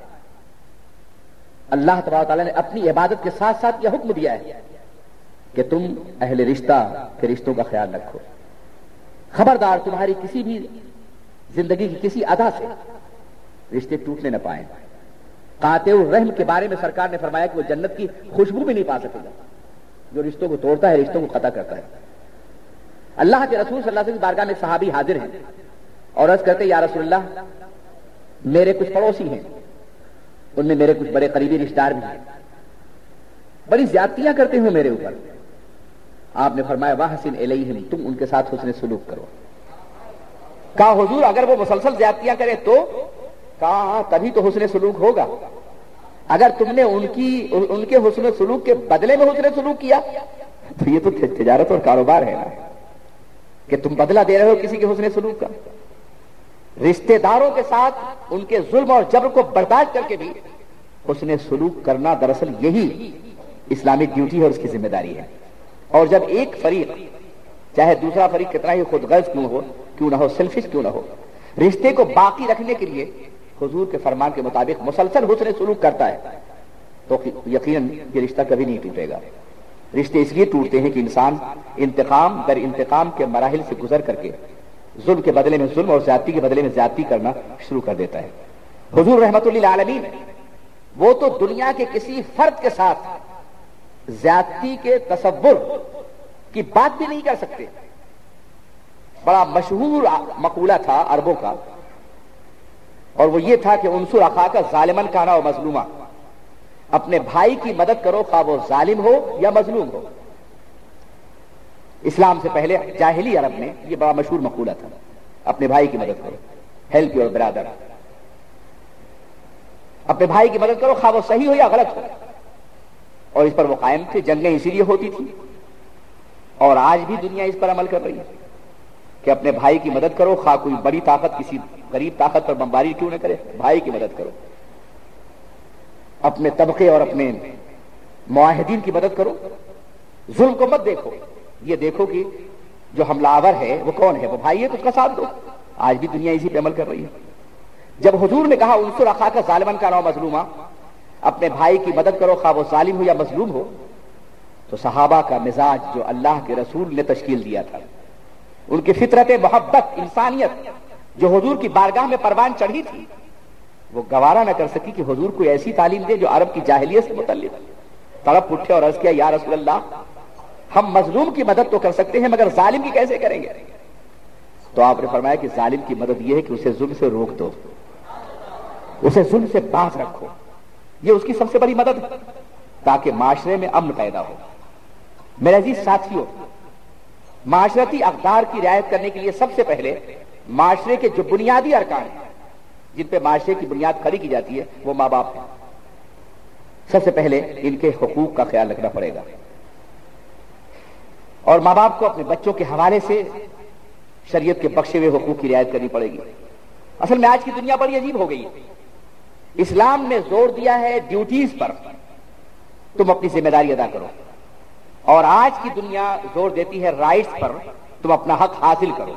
Speaker 1: اللہ تبارک و تعالیٰ نے اپنی عبادت کے ساتھ ساتھ یہ حکم دیا ہے کہ تم اہل رشتہ کے رشتوں کا خیال رکھو، خبردار تمہاری کسی بھی زندگی کی کسی ادا سے رشتے ٹوٹنے نہ پائیں۔ قاطع الرحم کے بارے میں سرکار نے فرمایا کہ وہ جنت کی خوشبو بھی نہیں پا سکے گا، جو رشتوں کو توڑتا ہے، رشتوں کو قطع کرتا ہے۔ اللہ کے رسول صلی اللہ علیہ وسلم کی بارگاہ میں صحابی حاضر ہیں اور عرض کرتے یا رسول اللہ، میرے کچھ پڑوسی ہیں، ان میں میرے کچھ بڑے قریبی رشتہ دار بھی ہیں، بڑی زیادتیاں کرتے ہیں میرے اوپر۔ آپ نے فرمایا واحسن الیہم، تم ان کے ساتھ حسن سلوک کرو۔ کہا حضور اگر وہ مسلسل زیادتیاں کرے تو؟ کہا تبھی تو حسن سلوک ہوگا۔ اگر تم نے ان کے حسن سلوک کے بدلے میں حسن سلوک کیا تو یہ تو تجارت اور کاروبار ہے نا، کہ تم بدلہ دے رہے ہو کسی کے حسن سلوک کا۔ رشتہ داروں کے ساتھ ان کے ظلم اور جبر کو برداشت کر کے بھی حسن سلوک کرنا دراصل یہی اسلامک ڈیوٹی ہے اور اس کی ذمہ داری ہے۔ اور جب ایک فریق، چاہے دوسرا فریق کتنا ہی خود غرض کیوں نہ ہو، سیلفش کیوں نہ ہو، رشتے کو باقی رکھنے کے لیے حضور کے فرمان کے مطابق مسلسل حسن سلوک کرتا ہے تو یقیناً یہ رشتہ کبھی نہیں ٹوٹے گا۔ رشتے اس لیے ٹوٹتے ہیں کہ انسان انتقام در انتقام کے مراحل سے گزر کر کے ظلم کے بدلے میں ظلم اور زیادتی کے بدلے میں زیادتی کرنا شروع کر دیتا ہے۔ حضور رحمت للعالمین وہ تو دنیا کے کسی فرد کے ساتھ زیادتی کے تصور کی بات بھی نہیں کر سکتے۔ بڑا مشہور مقولہ تھا عربوں کا، اور وہ یہ تھا کہ انصر اخاک ظالما کان او مظلوما، اپنے بھائی کی مدد کرو خواہ وہ ظالم ہو یا مظلوم ہو۔ اسلام سے پہلے جاہلی عرب میں یہ بڑا مشہور مقولہ تھا، اپنے بھائی کی مدد کرو، ہیلپ یور برادر، اپنے بھائی کی مدد کرو خواہ وہ صحیح ہو یا غلط ہو۔ اور اس پر وہ قائم تھے، جنگیں اسی لیے ہوتی تھی، اور آج بھی دنیا اس پر عمل کر رہی ہے کہ اپنے بھائی کی مدد کرو، خواہ کوئی بڑی طاقت کسی غریب طاقت پر بمباری کیوں نہ کرے، بھائی کی مدد کرو۔ اپنے طبقے اور اپنے معاہدین کی مدد کرو، ظلم کو مت دیکھو، یہ دیکھو کہ جو حملہ آور ہے وہ کون ہے، وہ بھائی ہے تو اس کا ساتھ دو۔ آج بھی دنیا اسی پہ عمل کر رہی ہے۔ جب حضور نے کہا انصر اخاک ظالما کان او مظلوما، اپنے بھائی کی مدد کرو خواہ وہ ظالم ہو یا مظلوم ہو، تو صحابہ کا مزاج جو اللہ کے رسول نے تشکیل دیا تھا، ان کی فطرت محبت انسانیت جو حضور کی بارگاہ میں پروان چڑھی تھی، وہ گوارا نہ کر سکی کہ حضور کوئی ایسی تعلیم دے جو عرب کی جاہلیت سے متعلق۔ تڑپ اٹھے اور عرض کیا یا رسول اللہ، ہم مظلوم کی مدد تو کر سکتے ہیں مگر ظالم کی کیسے کریں گے؟ تو آپ نے فرمایا کہ ظالم کی مدد یہ ہے کہ اسے ظلم سے روک دو، اسے ظلم سے باز رکھو، یہ اس کی سب سے بڑی مدد ہے تاکہ معاشرے میں امن پیدا ہو۔ میرے عزیز ساتھیوں، معاشرتی اقدار کی رعایت کرنے کے لیے سب سے پہلے معاشرے کے جو بنیادی ارکان ہیں جن پہ معاشرے کی بنیاد کھڑی کی جاتی ہے وہ ماں باپ ہیں۔ سب سے پہلے ان کے حقوق کا خیال رکھنا پڑے گا، اور ماں باپ کو اپنے بچوں کے حوالے سے شریعت کے بخشے ہوئے حقوق کی رعایت کرنی پڑے گی۔ اصل میں آج کی دنیا بڑی عجیب ہو گئی ہے۔ اسلام نے زور دیا ہے ڈیوٹیز پر، تم اپنی ذمہ داری ادا کرو، اور آج کی دنیا زور دیتی ہے رائٹس پر، تم اپنا حق حاصل کرو۔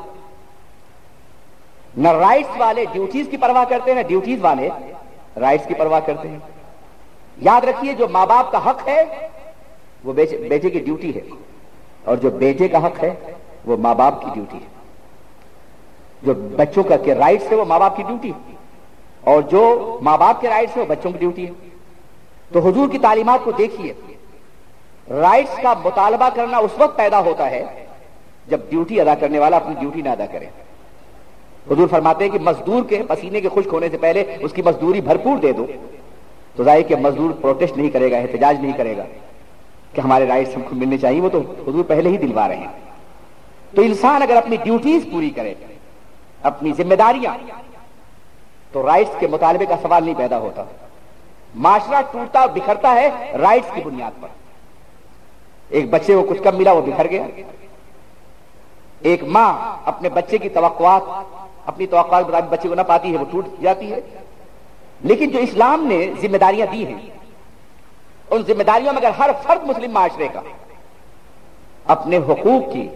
Speaker 1: نہ رائٹس والے ڈیوٹیز کی پرواہ کرتے ہیں، نہ ڈیوٹیز والے رائٹس کی پرواہ کرتے ہیں۔ یاد رکھیے جو ماں باپ کا حق ہے وہ بیٹے کی ڈیوٹی ہے، اور جو بیٹے کا حق ہے وہ ماں باپ کی ڈیوٹی ہے۔ جو بچوں کا کے رائٹس ہے وہ ماں باپ کی ڈیوٹی ہے، اور جو ماں باپ کے رائٹس ہے وہ بچوں کی ڈیوٹی ہے۔ تو حضور کی تعلیمات کو دیکھیے، رائٹس کا مطالبہ کرنا اس وقت پیدا ہوتا ہے جب ڈیوٹی ادا کرنے والا اپنی ڈیوٹی نہ ادا کرے۔ حضور فرماتے ہیں کہ مزدور کے پسینے کے خشک ہونے سے پہلے اس کی مزدوری بھرپور دے دو، تو ظاہر کہ مزدور پروٹیسٹ نہیں کرے گا، احتجاج نہیں کرے گا کہ ہمارے رائٹس ہم کو ملنے چاہیے، وہ تو حضور پہلے ہی دلوا رہے ہیں۔ تو انسان اگر اپنی ڈیوٹیز پوری کرے، اپنی ذمہ داریاں، تو رائٹس کے مطالبے کا سوال نہیں پیدا ہوتا۔ معاشرہ ٹوٹتا بکھرتا ہے رائٹس کی بنیاد پر۔ ایک بچے کو کچھ کم ملا وہ بکھر گیا، ایک ماں اپنے بچے کی توقعات اپنی توقعات کے مطابق بچے کو نہ پاتی ہے وہ ٹوٹ جاتی ہے، لیکن جو اسلام نے ذمہ داریاں دی ہیں، ان ذمہ داریوں میں اگر ہر فرد مسلم معاشرے کا اپنے حقوق کی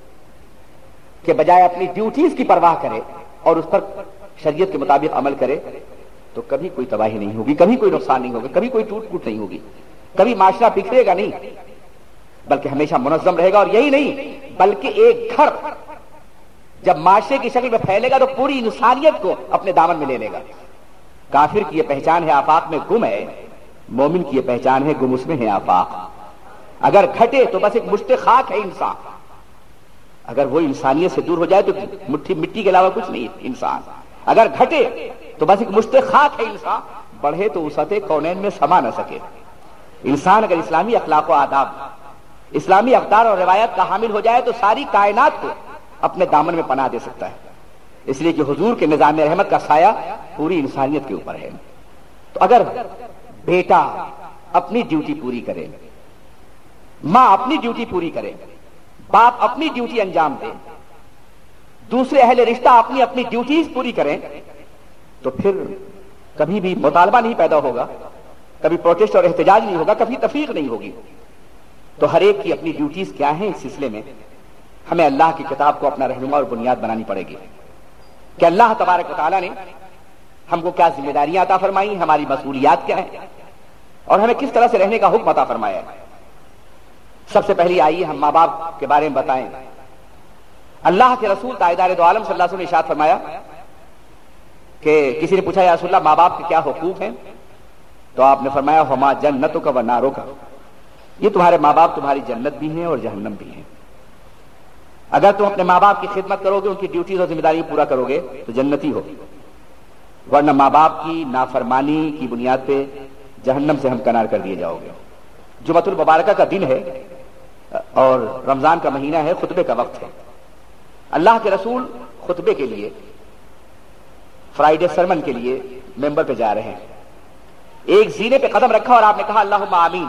Speaker 1: کے بجائے اپنی ڈیوٹیز کی پرواہ کرے اور اس پر شریعت کے مطابق عمل کرے تو کبھی کوئی تباہی نہیں ہوگی، کبھی کوئی نقصان نہیں ہوگا، کبھی کوئی ٹوٹ پھوٹ نہیں ہوگی، کبھی معاشرہ بکھرے گا نہیں، بلکہ ہمیشہ منظم رہے گا۔ اور یہی نہیں بلکہ ایک گھر جب معاشرے کی شکل میں پھیلے گا تو پوری انسانیت کو اپنے دامن میں لے لے گا۔ کافر کی یہ پہچان ہے آفاق میں گم ہے، مومن کی یہ پہچان ہے گم اس میں ہے آفاق۔ اگر گھٹے تو بس ایک مشت خاک ہے انسان، اگر وہ انسانیت سے دور ہو جائے تو مٹھی مٹی کے علاوہ کچھ نہیں انسان، اگر گھٹے تو بس ایک مشت خاک ہے انسان، بڑھے تو وسعت کونین میں سما نہ سکے۔ انسان اگر اسلامی اخلاق و آداب، اسلامی اقدار اور روایت کا حامل ہو جائے تو ساری کائنات کو اپنے دامن میں پناہ دے سکتا ہے، اس لیے کہ حضور کے نظام رحمت کا سایہ پوری انسانیت کے اوپر ہے۔ تو اگر بیٹا اپنی ڈیوٹی پوری کرے، ماں اپنی ڈیوٹی پوری کرے، باپ اپنی ڈیوٹی انجام دے، دوسرے اہل رشتہ اپنی اپنی ڈیوٹیز پوری کریں، تو پھر کبھی بھی مطالبہ نہیں پیدا ہوگا، کبھی پروٹیسٹ اور احتجاج نہیں ہوگا، کبھی تفریق نہیں ہوگی۔ تو ہر ایک کی اپنی ڈیوٹیز کیا ہیں، اس سلسلے میں ہمیں اللہ کی کتاب کو اپنا رہنما اور بنیاد بنانی پڑے گی کہ اللہ تبارک و تعالیٰ نے ہم کو کیا ذمہ داریاں عطا فرمائی، ہماری مسئولیات کیا ہیں، اور ہمیں کس طرح سے رہنے کا حکم عطا فرمایا ہے۔ سب سے پہلی آئیے ہم ماں باپ کے بارے میں بتائیں۔ اللہ کے رسول تاجدار دو عالم صلی اللہ علیہ وسلم نے ارشاد فرمایا کہ کسی نے پوچھا یا رسول اللہ ماں باپ کے کیا حقوق ہیں، تو آپ نے فرمایا ہما جنتک و نارک، یہ تمہارے ماں باپ تمہاری جنت بھی ہیں اور جہنم بھی ہیں۔ اگر تم اپنے ماں باپ کی خدمت کرو گے، ان کی ڈیوٹیز اور ذمہ داری پورا کرو گے تو جنتی ہو، ورنہ ماں باپ کی نافرمانی کی بنیاد پہ جہنم سے ہمکنار کر دیے جاؤ گے۔ جمعۃ المبارکہ کا دن ہے اور رمضان کا مہینہ ہے، خطبے کا وقت ہے۔ اللہ کے رسول خطبے کے لیے، فرائیڈے سرمن کے لیے ممبر پہ جا رہے ہیں، ایک زینے پہ قدم رکھا اور آپ نے کہا اللہم آمین۔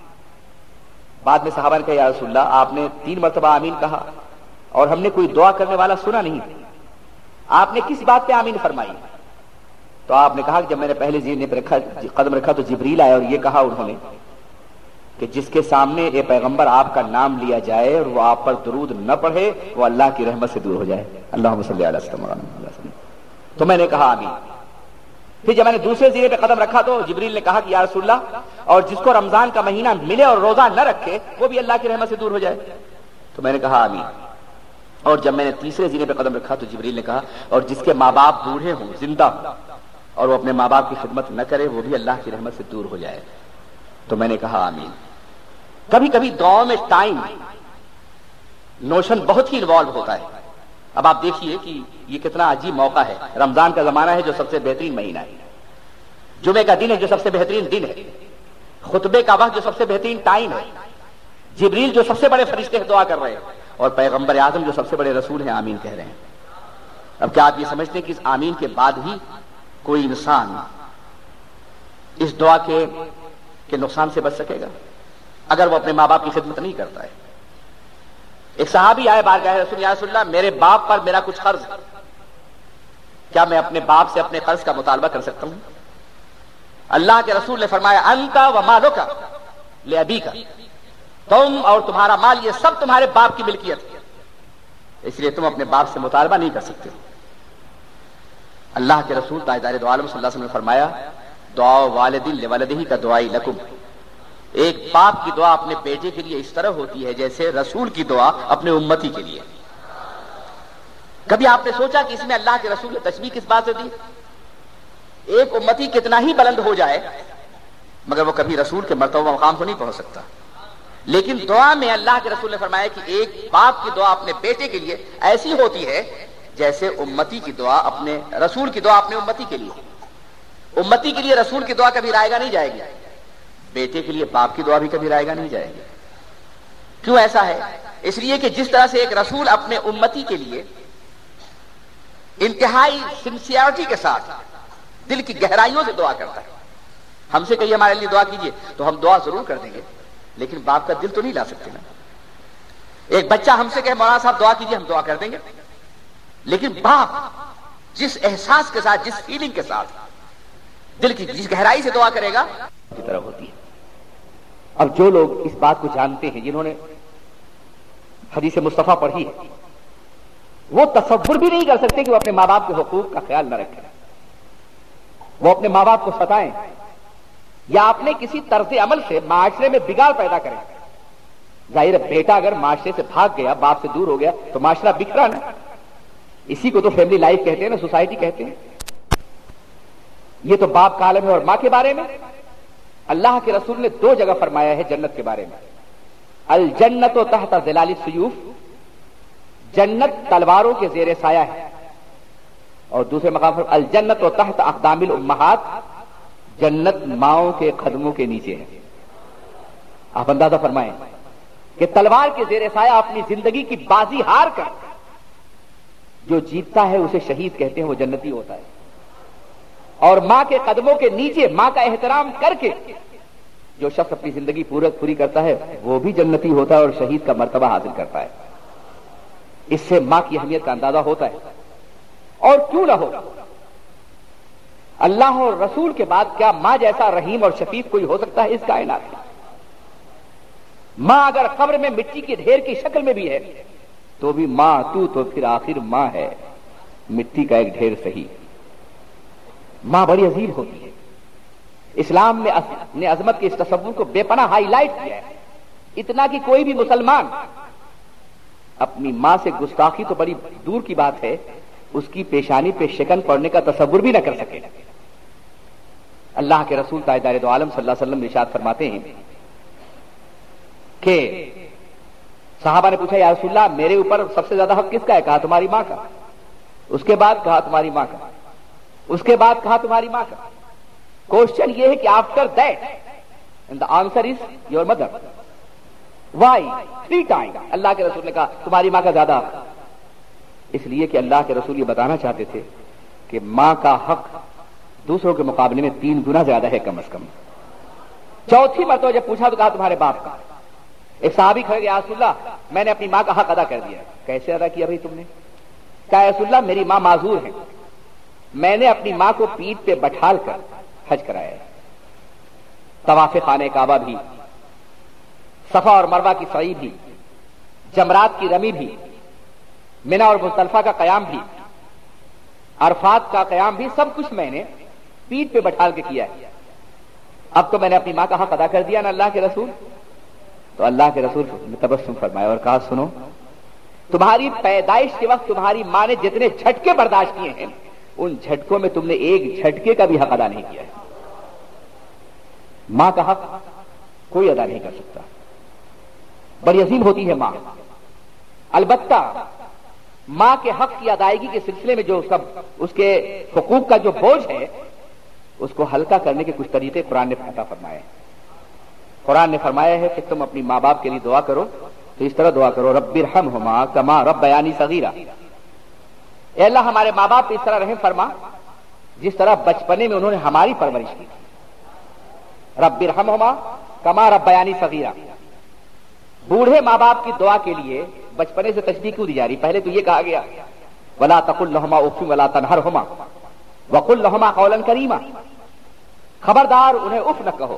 Speaker 1: بعد میں صحابہ نے کہا یا رسول اللہ آپ نے 3 مرتبہ آمین کہا اور ہم نے کوئی دعا کرنے والا سنا نہیں، آپ نے کس بات پہ آمین فرمائی؟ تو آپ نے کہا کہ جب میں نے پہلے زینے پہ قدم رکھا تو جبریل آئے اور یہ کہا انہوں نے کہ جس کے سامنے اے پیغمبر آپ کا نام لیا جائے اور وہ آپ پر درود نہ پڑھے وہ اللہ کی رحمت سے دور ہو جائے، اللہم صلی علی وسلم۔ تو میں نے کہا آمین۔ پھر جب میں نے دوسرے زینے پہ قدم رکھا تو جبریل نے کہا کہ یا رسول اللہ اور جس کو رمضان کا مہینہ ملے اور روزہ نہ رکھے وہ بھی اللہ کی رحمت سے دور ہو جائے، تو میں نے کہا آمین۔ اور جب میں نے تیسرے زینے پہ قدم رکھا تو جبریل نے کہا اور جس کے ماں باپ بوڑھے ہوں، زندہ ہوں، اور وہ اپنے ماں باپ کی خدمت نہ کرے وہ بھی اللہ کی رحمت سے دور ہو جائے، تو میں نے کہا آمین۔ کبھی کبھی دعاؤں میں ٹائم نوشن بہت ہی انوالو ہوتا ہے۔ اب آپ دیکھیے کہ یہ کتنا عجیب موقع ہے، رمضان کا زمانہ ہے جو سب سے بہترین مہینہ ہے، جمعے کا دن ہے جو سب سے بہترین دن ہے، خطبے کا وقت جو سب سے بہترین ٹائم ہے، جبریل جو سب سے بڑے فرشتے دعا کر رہے ہیں، اور پیغمبر اعظم جو سب سے بڑے رسول ہیں آمین کہہ رہے ہیں۔ اب کیا آپ یہ سمجھتے ہیں کہ اس آمین کے بعد بھی کوئی انسان اس دعا کے نقصان سے بچ سکے گا اگر وہ اپنے ماں باپ کی خدمت نہیں کرتا ہے؟ ایک صحابی آئے بارگاہ رسول، یا رسول اللہ میرے باپ پر میرا کچھ قرض ہے، کیا میں اپنے باپ سے اپنے قرض کا مطالبہ کر سکتا ہوں؟ اللہ کے رسول نے فرمایا انت و مالک لابیک، تم اور تمہارا مال یہ سب تمہارے باپ کی ملکیت ہے، اس لیے تم اپنے باپ سے مطالبہ نہیں کر سکتے۔ اللہ کے رسول تاجدار دو عالم صلی اللہ علیہ وسلم نے فرمایا دعا والد لولدہ کا دعائی لکم، ایک باپ کی دعا اپنے بیٹے کے لیے اس طرح ہوتی ہے جیسے رسول کی دعا اپنے امتی کے لیے۔ کبھی آپ نے سوچا کہ اس میں اللہ کے رسول نے تشبیہ کس بات سے دی؟ ایک امتی کتنا ہی بلند ہو جائے مگر وہ کبھی رسول کے مرتبہ مقام کو نہیں پہنچ سکتا، لیکن دعا میں اللہ کے رسول نے فرمایا کہ ایک باپ کی دعا اپنے بیٹے کے لیے ایسی ہوتی ہے جیسے امتی کی دعا اپنے رسول کی دعا اپنے امتی کے لیے۔ امتی کے لیے رسول کی دعا کبھی رائے گا نہیں جائے گی، بیٹے کے لیے باپ کی دعا بھی کبھی رائے گا نہیں جائے گی۔ کیوں ایسا ہے؟ اس لیے کہ جس طرح سے ایک رسول اپنے امتی کے لیے انتہائی سنسیئرٹی کے ساتھ دل کی گہرائیوں سے دعا کرتا ہے، ہم سے کہیے ہمارے لیے دعا کیجیے تو ہم دعا ضرور کر دیں گے، لیکن باپ کا دل تو نہیں لا سکتے نا۔ ایک بچہ ہم سے کہے مولانا صاحب دعا کیجیے، ہم دعا کر دیں گے، لیکن باپ جس احساس کے ساتھ، جس فیلنگ کے ساتھ دل کی جس گہرائی سے دعا کرے گا کی طرح ہوتی ہے۔ اب جو لوگ اس بات کو جانتے ہیں، جنہوں نے حدیث مصطفیٰ پڑھی ہے، وہ تصور بھی نہیں کر سکتے کہ وہ اپنے ماں باپ کے حقوق کا خیال نہ رکھیں، وہ اپنے ماں باپ کو ستائیں یا اپنے کسی طرز عمل سے معاشرے میں بگاڑ پیدا کریں۔ ظاہر ہے بیٹا اگر معاشرے سے بھاگ گیا، باپ سے دور ہو گیا تو معاشرہ بکھرا نا، اسی کو تو فیملی لائف کہتے ہیں نا، سوسائٹی کہتے ہیں۔ یہ تو باپ کا عالم ہے۔ اور ماں کے بارے میں اللہ کے رسول نے 2 جگہ فرمایا ہے جنت کے بارے میں، الجنت تحت ظلال السیوف، جنت تلواروں کے زیر سایہ ہے، اور دوسرے مقام پر الجنت تحت اقدام الامہات، جنت ماؤں کے قدموں کے نیچے ہے۔ آپ اندازہ فرمائیں کہ تلوار کے زیر سایہ اپنی زندگی کی بازی ہار کر جو جیتتا ہے اسے شہید کہتے ہیں، وہ جنتی ہوتا ہے۔ اور ماں کے قدموں کے نیچے ماں کا احترام کر کے جو شخص اپنی زندگی پوری کرتا ہے وہ بھی جنتی ہوتا ہے اور شہید کا مرتبہ حاصل کرتا ہے۔ اس سے ماں کی اہمیت کا اندازہ ہوتا ہے۔ اور کیوں نہ ہو، اللہ اور رسول کے بعد کیا ماں جیسا رحیم اور شفیق کوئی ہو سکتا ہے اس کائنات میں؟ ماں اگر قبر میں مٹی کے ڈھیر کی شکل میں بھی ہے تو بھی ماں تو پھر آخر ماں ہے، مٹی کا ایک ڈھیر صحیح۔ ماں بڑی عظیم ہوتی ہے۔ اسلام نے عظمت کے اس تصور کو بے پناہ ہائی لائٹ کیا ہے، اتنا کہ کوئی بھی مسلمان اپنی ماں سے گستاخی تو بڑی دور کی بات ہے، اس کی پیشانی پہ شکن پڑنے کا تصور بھی نہ کر سکے۔ اللہ کے رسول تاجدار دو عالم صلی اللہ علیہ وسلم ارشاد فرماتے ہیں کہ صحابہ نے پوچھا یا رسول اللہ میرے اوپر سب سے زیادہ حق کس کا ہے؟ کہا تمہاری ماں کا۔ اس کے بعد کہا تمہاری ماں کا۔ اس کے بعد کہا تمہاری ماں کا۔ کوشچن یہ ہے کہ after that and the answer is your mother. Why 3 time اللہ کے رسول نے کہا تمہاری ماں کا زیادہ حق، اس لیے کہ اللہ کے رسول یہ بتانا چاہتے تھے کہ ماں کا حق دوسروں کے مقابلے میں 3 گنا زیادہ ہے کم از کم۔ چوتھی مرتبہ جب پوچھا تو کہا تمہارے باپ کا۔ ایک صحابی کھڑے گئے، یا رسول اللہ میں نے اپنی ماں کا حق ادا کر دیا۔ کیسے ادا کیا بھائی تم نے؟ کہا یا رسول اللہ میری ماں معذور ہے، میں نے اپنی ماں کو پیٹھ پہ بٹھال کر حج کرایا ہے، طواف خانہ کعبہ بھی، صفا اور مروہ کی سعی بھی، جمرات کی رمی بھی، منی اور مزدلفہ کا قیام بھی، عرفات کا قیام بھی، سب کچھ میں نے پیٹھ پہ بٹھال کے کیا ہے۔ اب تو میں نے اپنی ماں کا حق ادا کر دیا نا اللہ کے رسول۔ تو اللہ کے رسول نے تبسم فرمایا اور کہا سنو، تمہاری پیدائش کے وقت تمہاری ماں نے جتنے جھٹکے برداشت کیے ہیں ان جھٹکوں میں تم نے ایک جھٹکے کا بھی حق ادا نہیں کیا ہے۔ ماں کا حق کوئی ادا نہیں کر سکتا، بڑی عظیم ہوتی ہے ماں۔ البتہ ماں کے حق کی ادائیگی کے سلسلے میں جو اس کے حقوق کا جو بوجھ ہے اس کو ہلکا کرنے کے کچھ طریقے قرآن نے عطا فرمائے ہیں۔ قرآن نے فرمایا ہے کہ تم اپنی ماں باپ کے لیے دعا کرو تو اس طرح دعا کرو رب ارحمہما کما ربیانی صغیرا، اے اللہ ہمارے ماں باپ پہ اس طرح رحم فرما جس طرح بچپنے میں انہوں نے ہماری پرورش کی تھی۔ رب ارحمہما کما ربیانی صغیرا۔ بوڑھے ماں باپ کی دعا کے لیے بچپنے سے تشبیہ کیوں دی جا رہی؟ پہلے تو یہ کہا گیا ولا تقل لہما اف ولا تنہرہما وقل لہما قولا کریما، خبردار انہیں اف نہ کہو،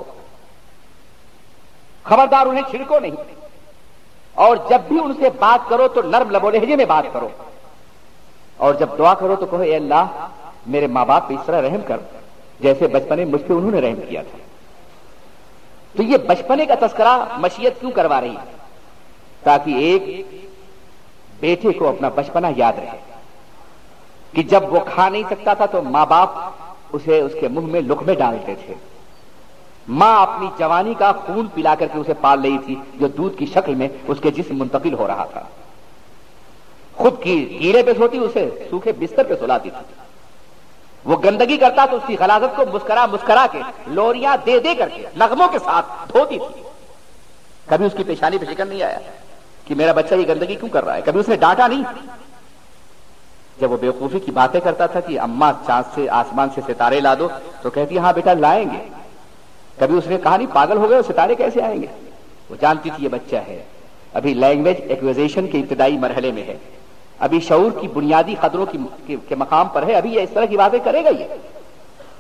Speaker 1: خبردار انہیں چھڑکو نہیں، اور جب بھی ان سے بات کرو تو نرم لب و لہجے میں بات کرو، اور جب دعا کرو تو کہو اے اللہ میرے ماں باپ پہ اس طرح رحم کر جیسے بچپنے مجھ پہ انہوں نے رحم کیا تھا۔ تو یہ بچپنے کا تذکرہ مشیت کیوں کروا رہی ہے؟ تاکہ ایک بیٹے کو اپنا بچپنا یاد رہے کہ جب وہ کھا نہیں سکتا تھا تو ماں باپ اسے اس کے منہ میں لقمے ڈالتے تھے، ماں اپنی جوانی کا خون پلا کر کے اسے پال رہی تھی جو دودھ کی شکل میں اس کے جسم منتقل ہو رہا تھا، خود کی گیرے پہ سوتی اسے سوکھے بستر پہ سلاتی تھی، وہ گندگی کرتا تو اس کی غلاظت کو مسکرا مسکرا کے لوریاں دے دے کر کے نغموں کے ساتھ دھوتی تھی۔ کبھی اس کی پیشانی پہ شکن نہیں آیا کہ میرا بچہ یہ گندگی کیوں کر رہا ہے، کبھی اس نے ڈانٹا نہیں۔ جب وہ بیوقوفی کی باتیں کرتا تھا کہ اماں چاند سے آسمان سے ستارے لا دو تو کہتی ہاں بیٹا لائیں گے، کبھی اس نے کہا نہیں پاگل ہو گئے ستارے کیسے آئیں گے؟ وہ جانتی تھی یہ بچہ ہے، ابھی لینگویج ایکویزیشن کے ابتدائی مرحلے میں ہے، ابھی شعور کی بنیادی قدروں کے مقام پر ہے، ابھی یہ اس طرح کی باتیں کرے گا یہ۔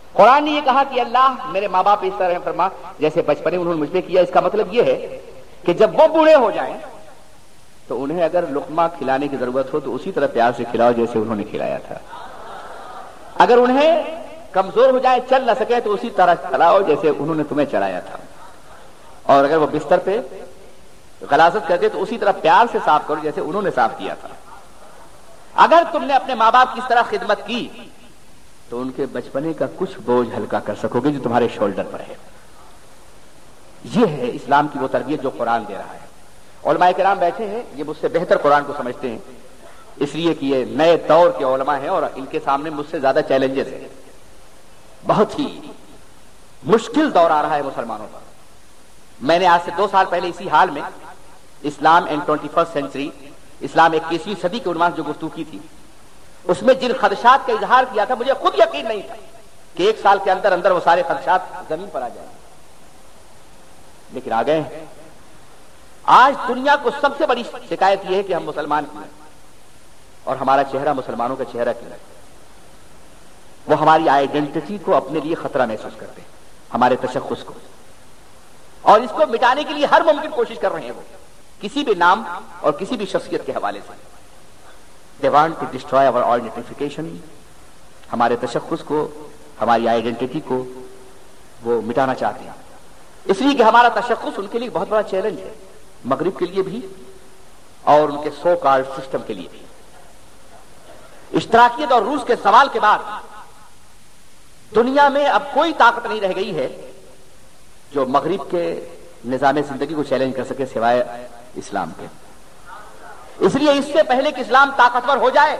Speaker 1: قرآن نے یہ کہا کہ اللہ میرے ماں باپ اس طرح فرما جیسے بچپن میں انہوں نے مجھ پہ کیا. اس کا مطلب یہ ہے کہ جب وہ بوڑھے ہو جائیں تو انہیں اگر لقمہ کھلانے کی ضرورت ہو تو اسی طرح پیار سے کھلاؤ جیسے انہوں نے کھلایا تھا. اگر انہیں کمزور ہو جائے چل نہ سکے تو اسی طرح چلاؤ جیسے انہوں نے تمہیں چلایا تھا. اور اگر وہ بستر پہ غلاظت کرتے تو اسی طرح پیار سے صاف کرو جیسے انہوں نے صاف کیا تھا. اگر تم نے اپنے ماں باپ کی اس طرح خدمت کی تو ان کے بچپنے کا کچھ بوجھ ہلکا کر سکو گے جو تمہارے شولڈر پر ہے. یہ ہے اسلام کی وہ تربیت جو قرآن دے رہا ہے. علماء کرام بیٹھے ہیں, یہ مجھ سے بہتر قرآن کو سمجھتے ہیں, اس لیے کہ یہ نئے دور کے علماء ہیں اور ان کے سامنے مجھ سے زیادہ چیلنجز ہیں. بہت ہی مشکل دور آ رہا ہے مسلمانوں پر. میں نے آج سے 2 سال پہلے اسی حال میں اسلام اینڈ 21st سینچری, اسلام 21ویں صدی کے عنوان جو گفتگو کی تھی, اس میں جن خدشات کا اظہار کیا تھا مجھے خود یقین نہیں تھا کہ 1 سال کے اندر اندر وہ سارے خدشات زمین پر آ جائیں, لیکن آ گئے ہیں. آج دنیا کو سب سے بڑی شکایت یہ ہے کہ ہم مسلمان کیوں ہیں اور ہمارا چہرہ مسلمانوں کا چہرہ کیوں ہے. وہ ہماری آئیڈینٹی کو اپنے لیے خطرہ محسوس کرتے ہیں, ہمارے تشخص کو, اور اس کو مٹانے کے لیے ہر ممکن کوشش کر رہے ہیں. وہ کسی بھی نام اور کسی بھی شخصیت کے حوالے سے they want to destroy our identification, ہمارے تشخص کو, ہماری آئیڈینٹی کو وہ مٹانا چاہتے ہیں. اس لیے کہ ہمارا تشخص ان کے لیے بہت بڑا چیلنج ہے, مغرب کے لیے بھی اور ان کے سو کالڈ سسٹم کے لیے بھی. اشتراکیت اور روس کے سوال کے بعد دنیا میں اب کوئی طاقت نہیں رہ گئی ہے جو مغرب کے نظام زندگی کو چیلنج کر سکے سوائے اسلام کے. اس لیے اس سے پہلے کہ اسلام طاقتور ہو جائے,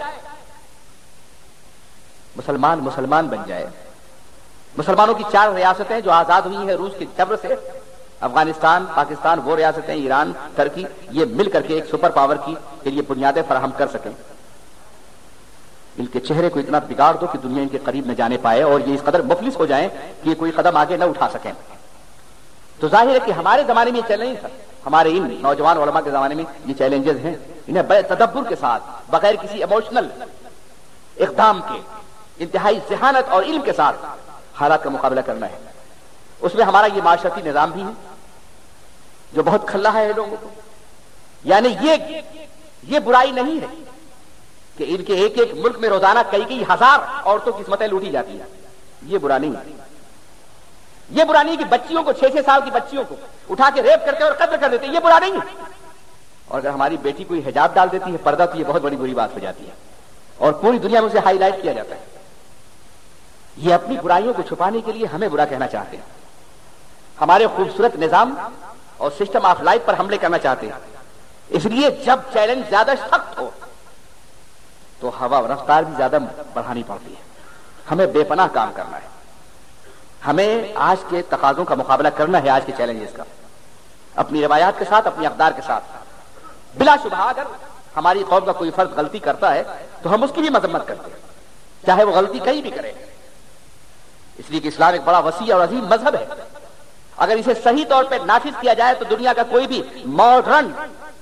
Speaker 1: مسلمان بن جائے. مسلمانوں کی 4 ریاستیں جو آزاد ہوئی ہیں روس کے جبر سے, افغانستان, پاکستان, وہ ریاستیں, ایران, ترکی, یہ مل کر کے ایک سپر پاور کی کے لیے بنیادیں فراہم کر سکیں. ان کے چہرے کو اتنا بگاڑ دو کہ دنیا ان کے قریب نہ جانے پائے اور یہ اس قدر مفلس ہو جائیں کہ یہ کوئی قدم آگے نہ اٹھا سکیں. تو ظاہر ہے کہ ہمارے زمانے میں یہ چیلنج تھا, ہمارے ان نوجوان علماء کے زمانے میں یہ چیلنجز ہیں. انہیں بڑے تدبر کے ساتھ, بغیر کسی ایموشنل اقدام کے, انتہائی ذہانت اور علم کے ساتھ حالات کا مقابلہ کرنا ہے. اس میں ہمارا یہ معاشرتی نظام بھی ہے جو بہت کھلا ہے لوگوں کو. یعنی یہ برائی نہیں ہے کہ ان کے ایک ایک ملک میں روزانہ کئی ہزار عورتوں کی عصمتیں لوٹی جاتی ہیں. یہ برا نہیں ہے. یہ برا نہیں کہ بچیوں کو 6-6 سال کی بچیوں کو اٹھا کے ریپ کرتے اور قتل کر دیتے, یہ برا نہیں ہے. اور اگر ہماری بیٹی کوئی حجاب ڈال دیتی ہے, پردہ, تو یہ بہت بڑی بری بات ہو جاتی ہے اور پوری دنیا میں اسے ہائی لائٹ کیا جاتا ہے. یہ اپنی برائیوں کو چھپانے کے لیے ہمیں برا کہنا چاہتے ہیں, ہمارے خوبصورت نظام اور سسٹم آف لائف پر حملے کرنا چاہتے ہیں. اس لیے جب چیلنج زیادہ سخت ہو تو ہوا رفتار بھی زیادہ بڑھانی پڑتی ہے. ہمیں بے پناہ کام کرنا ہے, ہمیں آج کے تقاضوں کا مقابلہ کرنا ہے, آج کے چیلنجز کا, اپنی روایات کے ساتھ, اپنی اقدار کے ساتھ. بلا شبہ اگر ہماری قوم کا کوئی فرد غلطی کرتا ہے تو ہم اس کی بھی مذمت کرتے ہیں, چاہے وہ غلطی کہیں بھی کرے. اس لیے کہ اسلام ایک بڑا وسیع اور عظیم مذہب ہے. اگر اسے صحیح طور پہ نافذ کیا جائے تو دنیا کا کوئی بھی ماڈرن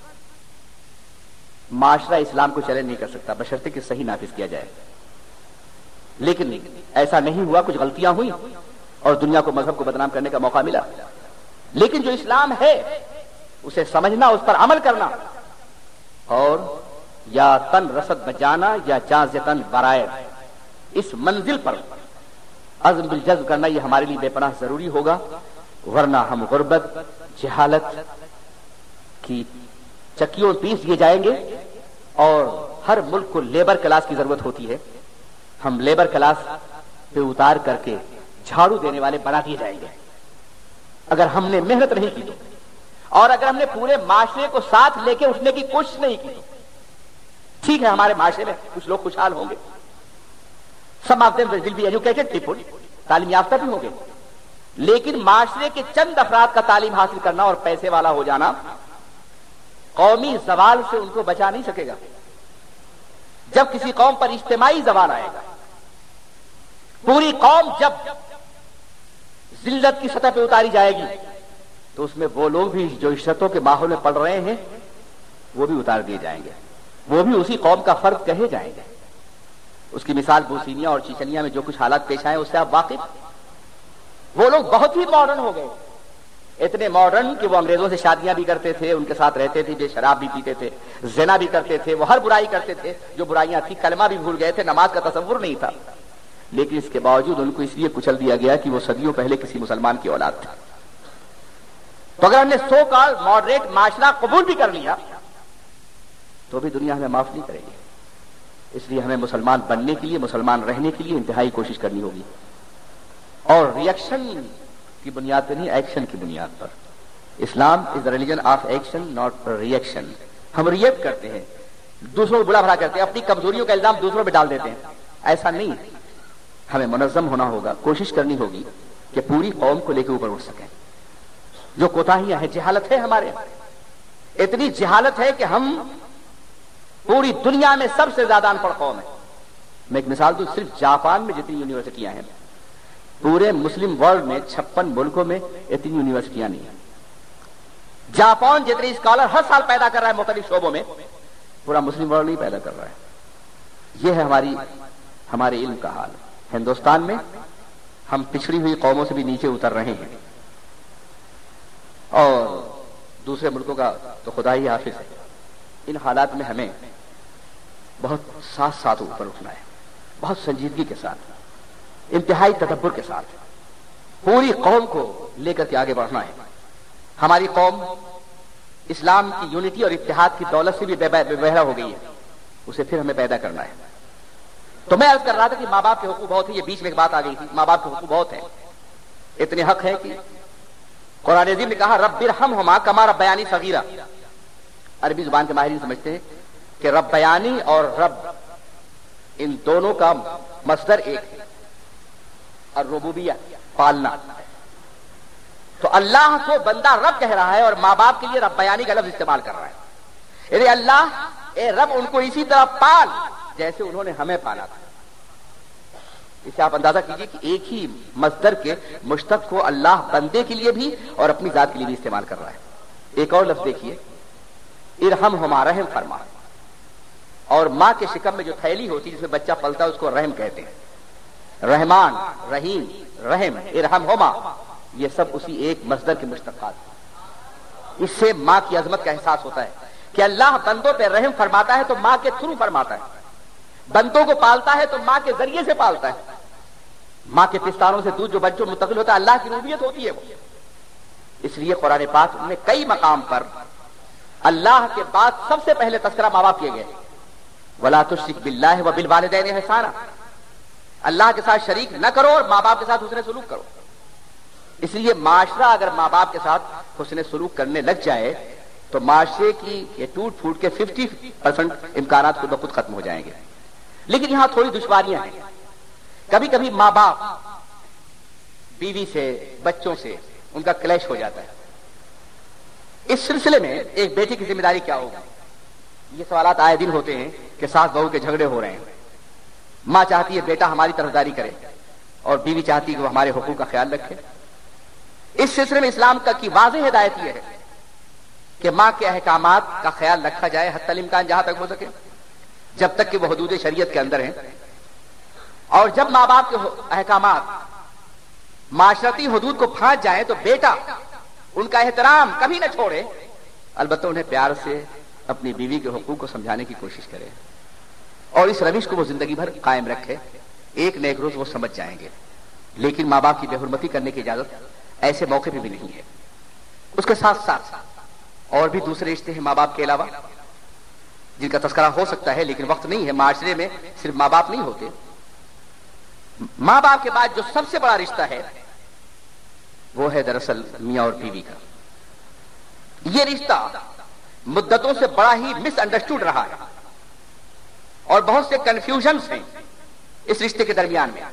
Speaker 1: معاشرہ اسلام کو چیلنج نہیں کر سکتا, بشرطے کہ صحیح نافذ کیا جائے. لیکن ایسا نہیں ہوا, کچھ غلطیاں ہوئی اور دنیا کو مذہب کو بدنام کرنے کا موقع ملا. لیکن جو اسلام ہے اسے سمجھنا, اس پر عمل کرنا, اور یا تن رسد بجانا یا جازتن برائے, اس منزل پر عزم بالجزم کرنا, یہ ہمارے لیے بے پناہ ضروری ہوگا. ورنہ ہم غربت, جہالت کی چکیوں پیس دیے جائیں گے اور ہر ملک کو لیبر کلاس کی ضرورت ہوتی ہے. ہم لیبر کلاس پہ اتار کر کے جھاڑو دینے والے بنا دیے جائیں گے اگر ہم نے محنت نہیں کی تو, اور اگر ہم نے پورے معاشرے کو ساتھ لے کے اٹھنے کی کوشش نہیں کی تو. ٹھیک ہے, ہمارے معاشرے میں کچھ لوگ خوشحال ہوں گے, some of them will be educated people, تعلیم یافتہ بھی ہوں گے, لیکن معاشرے کے چند افراد کا تعلیم حاصل کرنا اور پیسے والا ہو جانا قومی زوال سے ان کو بچا نہیں سکے گا. جب کسی قوم پر اجتماعی زوال آئے گا, پوری قوم جب ذلت کی سطح پہ اتاری جائے گی, تو اس میں وہ لوگ بھی جو عشرتوں کے ماحول میں پڑ رہے ہیں وہ بھی اتار دیے جائیں گے, وہ بھی اسی قوم کا فرد کہے جائیں گے. اس کی مثال بوسینیا اور چیچنیا میں جو کچھ حالات پیش آئے اس سے آپ واقف. وہ لوگ بہت ہی ماڈرن ہو گئے, اتنے ماڈرن کہ وہ انگریزوں سے شادیاں بھی کرتے تھے, ان کے ساتھ رہتے تھے, بے شراب بھی پیتے تھے, زنا بھی کرتے تھے, وہ ہر برائی کرتے تھے جو برائیاں تھی, کلمہ بھی بھول گئے تھے, نماز کا تصور نہیں تھا. لیکن اس کے باوجود ان کو اس لیے کچل دیا گیا کہ وہ صدیوں پہلے کسی مسلمان کی اولاد تھے. تو اگر ہم نے سو کال ماڈریٹ معاشرہ قبول بھی کر لیا تو بھی دنیا ہمیں معاف نہیں کرے گی. اس لیے ہمیں مسلمان بننے کے لیے, مسلمان رہنے کے لیے انتہائی کوشش کرنی ہوگی, اور ریئیکشن کی بنیاد پر نہیں, ایکشن کی بنیاد پر. Islam is the religion of action not reaction. ہم ریئیکٹ کرتے ہیں, دوسروں کو بلا بھلا کرتے ہیں, اپنی کمزوریوں کا الزام دوسروں پہ ڈال دیتے ہیں. ایسا نہیں, ہمیں منظم ہونا ہوگا, کوشش کرنی ہوگی کہ پوری قوم کو لے کے اوپر اٹھ سکیں. جو کوتاہیاں ہیں, جہالت ہے ہمارے, اتنی جہالت ہے کہ ہم پوری دنیا میں سب سے زیادہ ان پڑھ قوم ہے. میں ایک مثال دوں, صرف جاپان میں جتنی یونیورسٹیاں ہیں, پورے مسلم ورلڈ میں 56 ملکوں میں اتنی یونیورسٹیاں نہیں ہیں. جاپان جتنے اسکالر ہر سال پیدا کر رہا ہے مختلف شعبوں میں, پورا مسلم ورلڈ نہیں پیدا کر رہا ہے. یہ ہے ہمارے علم کا حال. ہندوستان میں ہم پچھڑی ہوئی قوموں سے بھی نیچے اتر رہے ہیں, اور دوسرے ملکوں کا تو خدا ہی حافظ ہے. ان حالات میں ہمیں بہت ساتھ اوپر اٹھنا ہے, بہت سنجیدگی کے ساتھ, انتہائی تدبر کے ساتھ پوری قوم کو لے کر کے آگے بڑھنا ہے. ہماری قوم اسلام کی یونٹی اور اتحاد کی دولت سے بھی بہرا ہو گئی ہے, اسے پھر ہمیں پیدا کرنا ہے. تو میں عرض کر رہا تھا کہ ماں باپ کے حقوق بہت ہیں. یہ بیچ میں ایک بات آ گئی تھی, ماں باپ کے حقوق بہت ہیں, اتنے حق ہیں کہ قرآن عظیم نے کہا رب ارحمہما کما ربیانی صغیرا. عربی زبان کے ماہرین سمجھتے ہیں کہ ربیانی اور رب ان دونوں کا مصدر ایک ہے, اور ربوبیہ پالنا. تو اللہ کو بندہ رب کہہ رہا ہے اور ماں باپ کے لیے ربیانی کا لفظ استعمال کر رہا ہے. یعنی اللہ اے رب ان کو اسی طرح پال جیسے انہوں نے ہمیں پالا تھا. اسے آپ اندازہ کیجئے کہ ایک ہی مصدر کے مشتق کو اللہ بندے کے لیے بھی اور اپنی ذات کے لیے بھی استعمال کر رہا ہے. ایک اور لفظ دیکھیے, ارحمہما, رحم فرما. اور ماں کے شکم میں جو تھیلی ہوتی ہے جس میں بچہ پلتا ہے اس کو رحم کہتے ہیں. رحمان, رحیم, رحم, ارحمہما, یہ سب اسی ایک مصدر کے مشتقات ہیں. اس سے ماں کی عظمت کا احساس ہوتا ہے کہ اللہ بندوں پہ رحم فرماتا ہے تو ماں کے تھرو فرماتا ہے, بندوں کو پالتا ہے تو ماں کے ذریعے سے پالتا ہے. ماں کے پستانوں سے دودھ جو بچوں میں منتقل ہوتا ہے اللہ کی ربوبیت ہوتی ہے وہ. اس لیے قرآن پاک میں کئی مقام پر اللہ کے بعد سب سے پہلے تذکرہ ماں باپ کیے گئے. وَلَا تُشْرِكْ بِاللَّهِ وَبِالْوَالِدَيْنِ إِحْسَانًا, اللہ کے ساتھ شریک نہ کرو اور ماں باپ کے ساتھ حسن سلوک کرو. اس لیے معاشرہ اگر ماں باپ کے ساتھ حسن سلوک کرنے لگ جائے تو معاشرے کی یہ ٹوٹ پھوٹ کے 50% امکانات خود بخود ختم ہو جائیں گے. لیکن یہاں تھوڑی دشواریاں ہیں. کبھی کبھی ماں باپ بیوی سے, بچوں سے ان کا کلیش ہو جاتا ہے. اس سلسلے میں ایک بیٹی کی ذمہ داری کیا ہوگی؟ یہ سوالات آئے دن ہوتے ہیں کہ ساس بہو کے جھگڑے ہو رہے ہیں. ماں چاہتی ہے بیٹا ہماری طرفداری کرے اور بیوی چاہتی ہے کہ وہ ہمارے حقوق کا خیال رکھے. اس سلسلے میں اسلام کی واضح ہدایت یہ ہے کہ ماں کے احکامات کا خیال رکھا جائے حتی الامکان جہاں تک ہو سکے, جب تک کہ وہ حدود شریعت کے اندر ہیں. اور جب ماں باپ کے احکامات معاشرتی حدود کو پھانچ جائیں تو بیٹا ان کا احترام کبھی نہ چھوڑے, البتہ انہیں پیار سے اپنی بیوی کے حقوق کو سمجھانے کی کوشش کرے اور اس روش کو وہ زندگی بھر قائم رکھے. ایک نہ ایک روز وہ سمجھ جائیں گے. لیکن ماں باپ کی بے حرمتی کرنے کی اجازت ایسے موقع پہ بھی نہیں ہے. اس کے ساتھ ساتھ اور بھی دوسرے رشتے ہیں ماں باپ کے علاوہ جن کا تذکرہ ہو سکتا ہے, لیکن وقت نہیں ہے. معاشرے میں صرف ماں باپ نہیں ہوتے. ماں باپ کے بعد جو سب سے بڑا رشتہ ہے وہ ہے دراصل میاں اور بیوی کا. یہ رشتہ مدتوں سے بڑا ہی مس انڈرسٹوڈ رہا ہے اور بہت سے کنفیوژنز ہیں اس رشتے کے درمیان میں.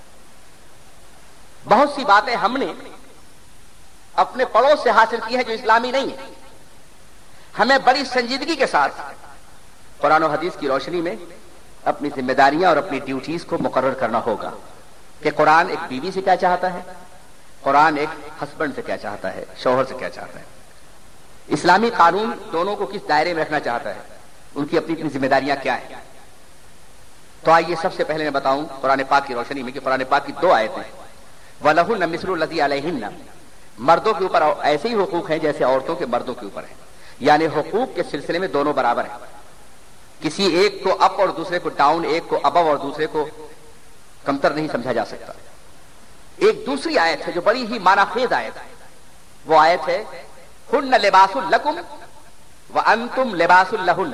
Speaker 1: بہت سی باتیں ہم نے اپنے پڑوس سے حاصل کی ہیں جو اسلامی نہیں ہے. ہمیں بڑی سنجیدگی کے ساتھ قرآن و حدیث کی روشنی میں اپنی ذمہ داریاں اور اپنی ڈیوٹیز کو مقرر کرنا ہوگا کہ قرآن ایک بیوی سے کیا چاہتا ہے, قرآن ایک ہسبینڈ سے کیا چاہتا ہے, شوہر سے کیا چاہتا ہے. اسلامی قانون دونوں کو کس دائرے میں رکھنا چاہتا ہے, ان کی اپنی اپنی ذمہ داریاں کیا ہیں.
Speaker 2: تو آئیے سب سے پہلے میں بتاؤں قرآن پاک کی روشنی میں کہ قرآن پاک کی 2 آیتیں وَلَهُنَّ مِثْلُ الَّذِي عَلَيْهِنَّ، مردوں کے اوپر ایسے ہی حقوق ہیں جیسے عورتوں کے مردوں کے اوپر ہیں، یعنی حقوق کے سلسلے میں دونوں برابر ہیں، کسی ایک کو اپ اور دوسرے کو ڈاؤن، ایک کو ابو اور دوسرے کو کمتر نہیں سمجھا جا سکتا۔ ایک دوسری آیت ہے جو بڑی ہی معنی خیز آیت ہے، وہ آیت ہے ہن لباس لکم وانتم لباس لہن،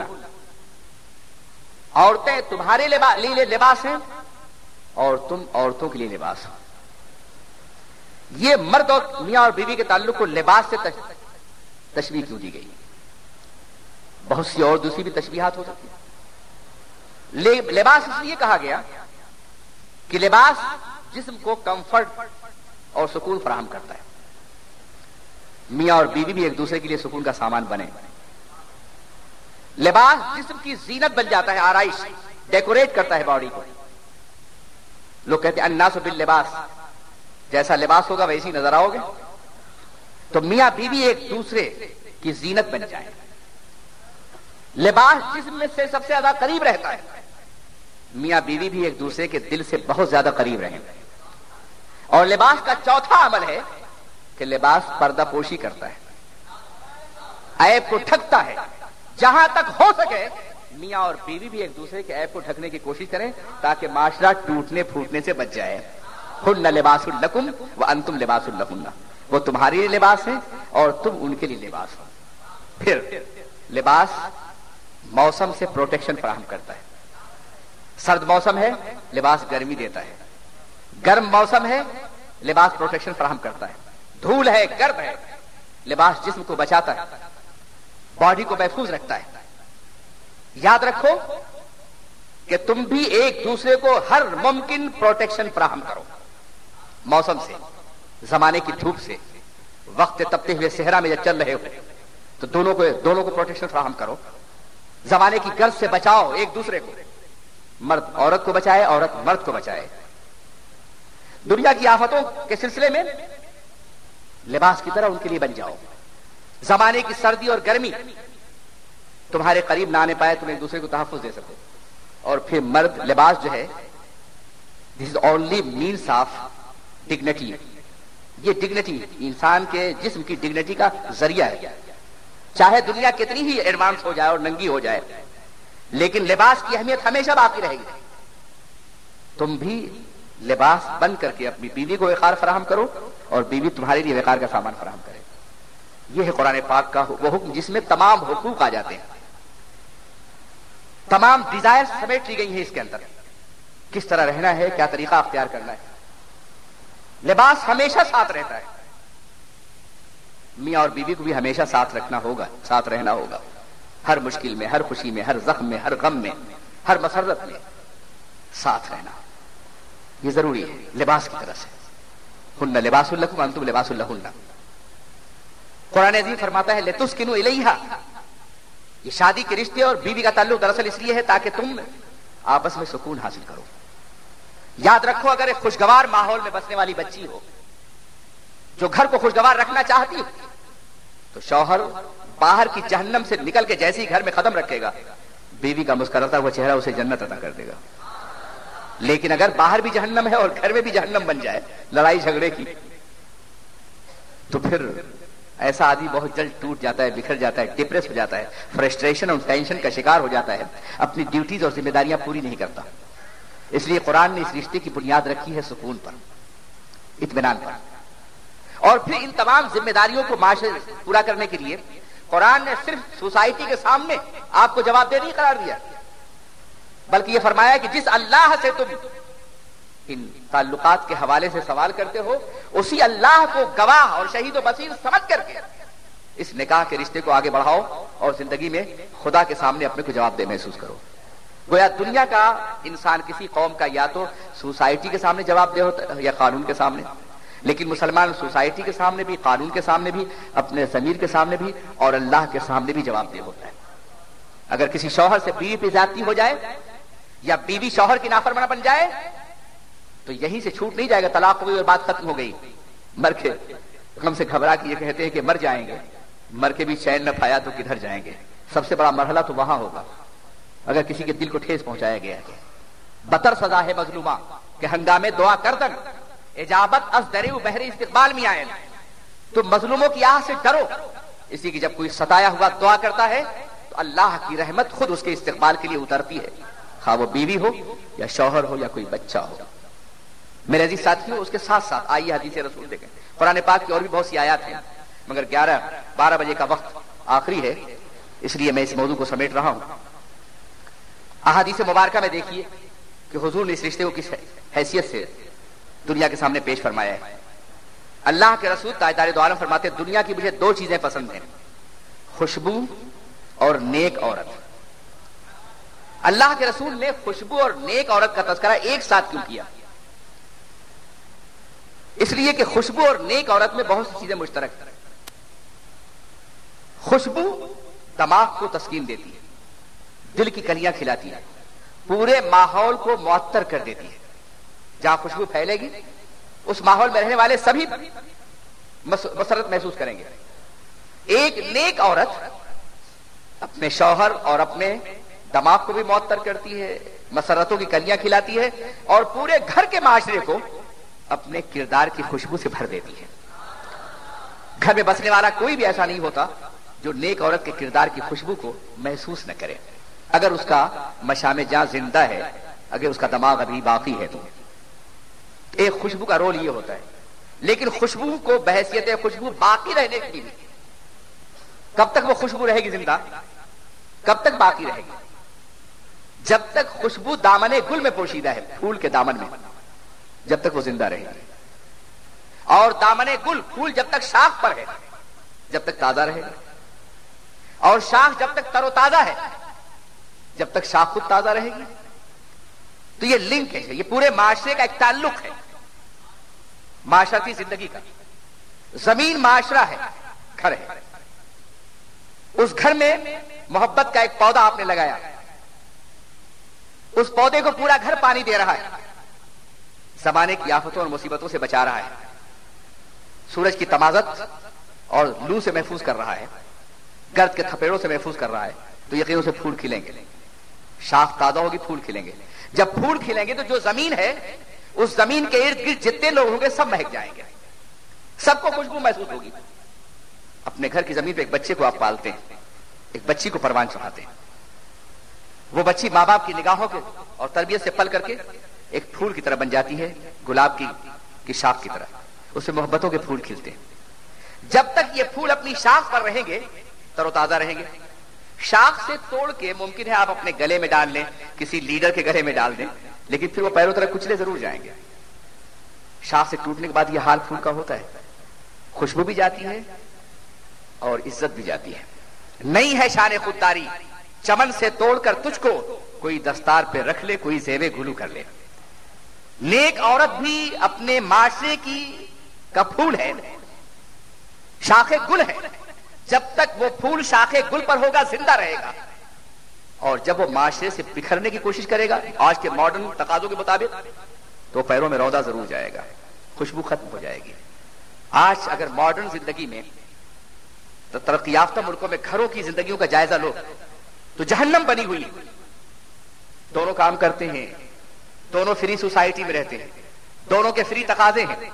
Speaker 2: عورتیں تمہارے لیے لباس ہیں اور تم عورتوں کے لیے لباس ہو۔ یہ مرد اور میاں اور بیوی کے تعلق کو لباس سے تشبیہ کیوں دی گئی؟ بہت سی اور دوسری بھی تشبیہات ہو سکتی ہیں۔ لباس اس لیے کہا گیا کہ لباس جسم کو کمفرٹ اور سکون فراہم کرتا ہے، میاں اور بیوی بھی ایک دوسرے کے لیے سکون کا سامان بنے۔ لباس جسم کی زینت بن جاتا ہے، آرائش، ڈیکوریٹ کرتا ہے باڈی کو۔ لوگ کہتے ہیں الناس باللباس، جیسا لباس ہوگا ویسی نظر آؤ گے۔ تو میاں بیوی ایک دوسرے کی زینت بن جائے۔ لباس جسم میں سے سب سے زیادہ قریب رہتا ہے، میاں بیوی بھی ایک دوسرے کے دل سے بہت زیادہ قریب رہیں۔ اور لباس کا چوتھا عمل ہے کہ لباس پردہ پوشی کرتا ہے، عیب کو ڈھکتا ہے۔ جہاں تک ہو سکے میاں اور بیوی بھی ایک دوسرے کے عیب کو ڈھکنے کی کوشش کریں تاکہ معاشرہ ٹوٹنے پھوٹنے سے بچ جائے۔ ہن لباس لکم وانتم لباس لہن، وہ تمہارے لیے لباس ہیں اور تم ان کے لیے لباس ہو۔ پھر لباس موسم سے پروٹیکشن فراہم کرتا ہے۔ سرد موسم ہے، لباس گرمی دیتا ہے۔ گرم موسم ہے، لباس پروٹیکشن فراہم کرتا ہے۔ دھول ہے، گرم ہے، لباس جسم کو بچاتا ہے، باڈی کو محفوظ رکھتا ہے۔ یاد رکھو کہ تم بھی ایک دوسرے کو ہر ممکن پروٹیکشن فراہم کرو، موسم سے، زمانے کی دھوپ سے، وقت تپتے ہوئے صحرا میں جب چل رہے ہو تو دونوں کو پروٹیکشن فراہم کرو۔ زمانے کی گرد سے بچاؤ ایک دوسرے کو، مرد عورت کو بچائے، عورت مرد کو بچائے۔ دنیا کی آفتوں کے سلسلے میں لباس کی طرح ان کے لیے بن جاؤ۔ زمانے کی سردی اور گرمی تمہارے قریب نہ آنے پائے، تم ایک دوسرے کو تحفظ دے سکو۔ اور پھر مرد لباس جو ہے this is only means of dignity, یہ ڈگنیٹی انسان کے جسم کی ڈگنیٹی کا ذریعہ ہے۔ چاہے دنیا کتنی ہی ایڈوانس ہو جائے اور ننگی ہو جائے، لیکن لباس کی اہمیت ہمیشہ باقی رہے گی۔ تم بھی لباس بن کر کے اپنی بیوی کو وقار فراہم کرو اور بیوی تمہارے لیے وقار کا سامان فراہم کرے۔ یہ ہے قرآن پاک کا وہ حکم جس میں تمام حقوق آ جاتے ہیں، تمام ڈیزائر سمیٹ لی گئی ہیں اس کے اندر، کس طرح رہنا ہے، کیا طریقہ اختیار کرنا ہے۔ لباس ہمیشہ ساتھ رہتا ہے، میاں اور بیوی کو بھی ہمیشہ ساتھ رکھنا ہوگا، ساتھ رہنا ہوگا، ہر مشکل میں، ہر خوشی میں، ہر زخم میں، ہر غم میں، ہر مسرت میں ساتھ رہنا یہ ضروری ہے لباس کی طرح سے۔ ہن لباس لکم وانتم لباس لہن۔ قرآن عظیم فرماتا ہے لتسکنوا الیہا، یہ شادی کے رشتے اور بیوی کا تعلق دراصل اس لیے ہے تاکہ تم آپس میں سکون حاصل کرو۔ یاد رکھو اگر ایک خوشگوار ماحول میں بسنے والی بچی ہو جو گھر کو خوشگوار رکھنا چاہتی ہو تو شوہر باہر کی جہنم سے نکل کے جیسے ہی گھر میں قدم رکھے گا بیوی کا مسکراتا ہوا چہرہ اسے جنت عطا کر دے گا۔ لیکن اگر باہر بھی جہنم ہے اور گھر میں بھی جہنم بن جائے لڑائی جھگڑے کی تو پھر ایسا آدمی بہت جلد ٹوٹ جاتا ہے، بکھر جاتا ہے، ڈپریس ہو جاتا ہے، فرسٹریشن اور ٹینشن کا شکار ہو جاتا ہے، اپنی ڈیوٹیز اور ذمہ داریاں پوری نہیں کرتا۔ اس لیے قرآن نے اس رشتے کی بنیاد رکھی ہے سکون پر، اطمینان پر۔ اور پھر ان تمام ذمہ داریوں کو معاشرے پورا کرنے کے لیے قرآن نے صرف سوسائٹی کے سامنے آپ کو جواب دہ نہیں قرار دیا، بلکہ یہ فرمایا کہ جس اللہ سے تم ان تعلقات کے حوالے سے سوال کرتے ہو اسی اللہ کو گواہ اور شہید و بصیر سمجھ کر کے اس نکاح کے رشتے کو آگے بڑھاؤ اور زندگی میں خدا کے سامنے اپنے کو جواب دہ محسوس کرو۔ گویا دنیا کا انسان کسی قوم کا یا تو سوسائٹی کے سامنے جواب دہ ہوتا ہے یا قانون کے سامنے، لیکن مسلمان سوسائٹی کے سامنے بھی، قانون کے سامنے بھی، اپنے ضمیر کے سامنے بھی اور اللہ کے سامنے بھی جواب دہ ہوتا ہے۔ اگر کسی شوہر سے بیوی پہ زیادتی ہو جائے یا بیوی شوہر کی نافرمانہ بن جائے تو یہیں سے چھوٹ نہیں جائے گا، طلاق ہو گئی اور بات ختم ہو گئی، مر کے ہم سے گھبرا کے یہ کہتے ہیں کہ مر جائیں گے، مر کے بھی چین نہ پایا تو کدھر جائیں گے۔ سب سے بڑا مرحلہ تو وہاں ہوگا اگر کسی کے دل کو ٹھیس پہنچایا گیا ہے۔ بتر سزا ہے مظلومہ کہ ہنگامے دعا کردن اجابت از درے و بحری استقبال میں آئے. تم مظلوموں کی آہ سے ڈرو، اسی کی جب کوئی ستایا ہوا دعا کرتا ہے تو اللہ کی رحمت خود اس کے استقبال کے لیے اترتی ہے، خواہ وہ بیوی ہو یا شوہر ہو یا کوئی بچہ ہو. میرے عزیز ساتھیوں، اس کے ساتھ ساتھ آئیے حدیث رسول دیکھیں. قرآن پاک کی اور بھی بہت سی آیات ہیں، مگر 11-12 بجے کا وقت آخری ہے، اس لیے میں اس موضوع کو سمیٹ رہا ہوں. احادیث مبارکہ میں دیکھیے کہ حضور نے اس رشتے کو کس حیثیت سے دنیا کے سامنے پیش فرمایا ہے. اللہ کے رسول تاجدار دو عالم فرماتے ہیں دنیا کی مجھے 2 چیزیں پسند ہیں، خوشبو اور نیک عورت. اللہ کے رسول نے خوشبو اور نیک عورت کا تذکرہ ایک ساتھ کیوں کیا؟ اس لیے کہ خوشبو اور نیک عورت میں بہت سی چیزیں مشترک ہیں. خوشبو دماغ کو تسکین دیتی ہے، دل کی کلیاں کھلاتی ہے، پورے ماحول کو معطر کر دیتی ہے. جہاں خوشبو پھیلے گی اس ماحول میں رہنے والے سبھی مسرت محسوس کریں گے. ایک نیک عورت اپنے شوہر اور اپنے دماغ کو بھی معطر کرتی ہے، مسرتوں کی کلیاں کھلاتی ہے، اور پورے گھر کے معاشرے کو اپنے کردار کی خوشبو سے بھر دیتی ہے. گھر میں بسنے والا کوئی بھی ایسا نہیں ہوتا جو نیک عورت کے کردار کی خوشبو کو محسوس نہ کرے، اگر اس کا مشام جاں زندہ ہے، اگر اس کا دماغ ابھی باقی ہے. تو ایک خوشبو کا رول یہ ہوتا ہے. لیکن خوشبو کو بحیثیت خوشبو باقی رہنے کی بھی، کب تک وہ خوشبو رہے گی زندہ؟ کب تک باقی رہے گی؟ جب تک خوشبو دامن گل میں پوشیدہ ہے، پھول کے دامن میں، جب تک وہ زندہ رہے گی. اور دامن گل، پھول جب تک شاخ پر ہے جب تک تازہ رہے گا، اور شاخ جب تک تر و تازہ ہے جب تک شاخ خود تازہ رہے گی. تو یہ لنک ہے، یہ پورے معاشرے کا ایک تعلق ہے، معاشرتی زندگی کا. زمین معاشرہ ہے، گھر ہے. اس گھر میں محبت کا ایک پودا آپ نے لگایا، اس پودے کو پورا گھر پانی دے رہا ہے، زمانے کی آفتوں اور مصیبتوں سے بچا رہا ہے، سورج کی تمازت اور لو سے محفوظ کر رہا ہے، گرد کے تھپیڑوں سے محفوظ کر رہا ہے. تو یقینوں سے پھول کھلیں گے، شاخ تازہ ہوگی، پھول کھلیں گے. جب پھول کھلیں گے تو جو زمین ہے اس زمین کے ارد گرد جتنے لوگ ہوں گے سب مہک جائیں گے، سب کو خوشبو محسوس ہوگی. اپنے گھر کی زمین پہ ایک بچے کو آپ پالتے ہیں، ایک بچی کو پروان چڑھاتے ہیں، وہ بچی ماں باپ کی نگاہوں کے اور تربیت سے پل کر کے ایک پھول کی طرح بن جاتی ہے، گلاب کی شاخ کی طرح، اس سے محبتوں کے پھول کھلتے ہیں. جب تک یہ پھول اپنی شاخ پر رہیں گے تر و تازہ رہیں گے. شاخ سے توڑ کے ممکن ہے آپ اپنے گلے میں ڈال لیں، کسی لیڈر کے گلے میں ڈال دیں، لیکن پھر وہ پیروں طرح کچلے ضرور جائیں گے. شاخ سے ٹوٹنے کے بعد یہ حال پھول کا ہوتا ہے، خوشبو بھی جاتی ہے اور عزت بھی جاتی ہے. نہیں ہے شان خودداری چمن سے توڑ کر تجھ کو، کوئی دستار پہ رکھ لے، کوئی زیوے گلو کر لے. نیک عورت بھی اپنے معاشرے کا پھول ہے، شاخ گل ہے. جب تک وہ پھول شاخ گل پر ہوگا زندہ رہے گا، اور جب وہ معاشرے سے بکھرنے کی کوشش کرے گا آج کے ماڈرن تقاضوں کے مطابق تو پیروں میں رودا ضرور جائے گا، خوشبو ختم ہو جائے گی. آج اگر ماڈرن زندگی میں ترقی یافتہ ملکوں میں گھروں کی زندگیوں کا جائزہ لو تو جہنم بنی ہوئی. دونوں کام کرتے ہیں، دونوں فری سوسائٹی میں رہتے ہیں، دونوں کے فری تقاضے ہیں.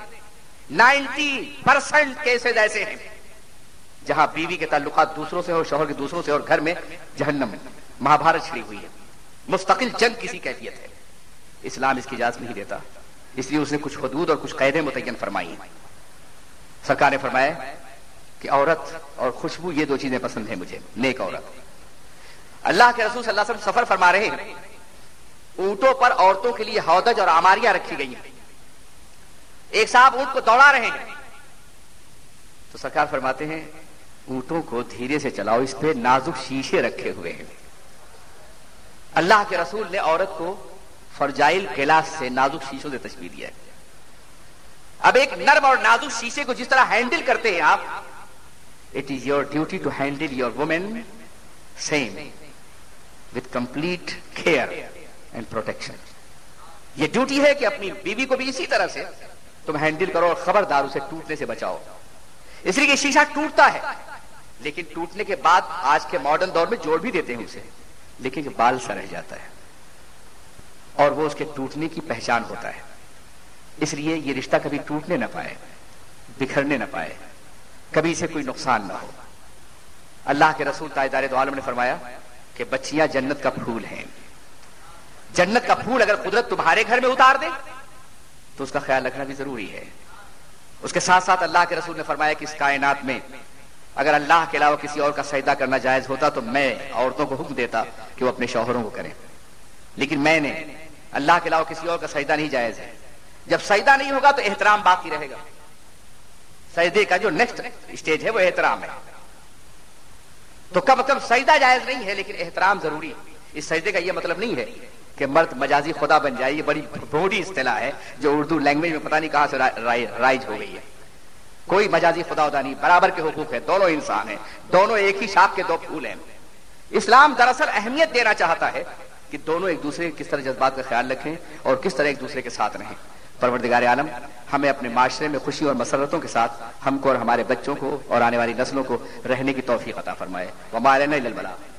Speaker 2: 90% کیسز ایسے ہیں جہاں بیوی کے تعلقات دوسروں سے اور شوہر کے دوسروں سے، اور گھر میں جہنم، مہابھارت چھڑی ہوئی ہے، مستقل جنگ کسی کیفیت ہے. اسلام اس کی اجازت نہیں دیتا، اس لیے اس نے کچھ حدود اور کچھ قیدیں متعین فرمائی ہیں. سرکار نے فرمایا کہ عورت اور خوشبو یہ 2 چیزیں پسند ہیں مجھے، نیک عورت. اللہ کے رسول صلی اللہ علیہ وسلم سفر فرما رہے ہیں، اونٹوں پر عورتوں کے لیے ہودج اور آماریاں رکھی گئی ہیں. ایک صاحب اونٹ کو دوڑا رہے ہیں تو سرکار فرماتے ہیں اونٹوں کو دھیرے سے چلاؤ، اس پہ نازک شیشے رکھے ہوئے ہیں. اللہ کے رسول نے عورت کو فرجائل گلاس سے، نازک شیشوں سے تشبیہ دیا ہے. اب ایک نرم اور نازک شیشے کو جس طرح ہینڈل کرتے ہیں آپ، it is your duty to handle your woman same with complete care and protection. یہ ڈیوٹی ہے کہ اپنی بیوی کو بھی اسی طرح سے تم ہینڈل کرو اور خبردار اسے ٹوٹنے سے بچاؤ. اس لیے کہ شیشہ ٹوٹتا ہے، لیکن ٹوٹنے کے بعد آج کے ماڈرن دور میں جوڑ بھی دیتے ہیں اسے، لیکن بال سا رہ جاتا ہے. اور وہ اس کے ٹوٹنے کی پہچان ہوتا ہے. اس لیے یہ رشتہ کبھی ٹوٹنے نہ پائے، بکھرنے نہ پائے، کبھی اسے کوئی نقصان نہ ہو. اللہ کے رسول تاجدار دو عالم نے فرمایا کہ بچیاں جنت کا پھول ہیں. جنت کا پھول اگر قدرت تمہارے گھر میں اتار دے تو اس کا خیال رکھنا بھی ضروری ہے. اس کے ساتھ ساتھ اللہ کے رسول نے فرمایا کہ اس کائنات میں اگر اللہ کے علاوہ کسی اور کا سجدہ کرنا جائز ہوتا تو میں عورتوں کو حکم دیتا کہ وہ اپنے شوہروں کو کریں، لیکن میں نے اللہ کے علاوہ کسی اور کا سجدہ نہیں جائز ہے. جب سجدہ نہیں ہوگا تو احترام باقی رہے گا. سجدے کا جو نیکسٹ اسٹیج ہے وہ احترام ہے. تو کم کم سجدہ جائز نہیں ہے لیکن احترام ضروری ہے. اس سجدے کا یہ مطلب نہیں ہے کہ مرد مجازی خدا بن جائے. یہ بڑی بھوڑی اصطلاح ہے جو اردو لینگویج میں پتہ نہیں کہاں سے رائج ہو گئی ہے. کوئی مجازی خدا نہیں، برابر کے حقوق ہے، دونوں انسان ہیں، دونوں ایک ہی شاخ کے دو پھول ہیں. اسلام دراصل اہمیت دینا چاہتا ہے کہ دونوں ایک دوسرے کے کس طرح جذبات کا خیال رکھیں اور کس طرح ایک دوسرے کے ساتھ رہیں. پروردگار عالم ہمیں اپنے معاشرے میں خوشی اور مسرتوں کے ساتھ ہم کو اور ہمارے بچوں کو اور آنے والی نسلوں کو رہنے کی توفیق عطا فرمائے. وما علینا الا البلاغ.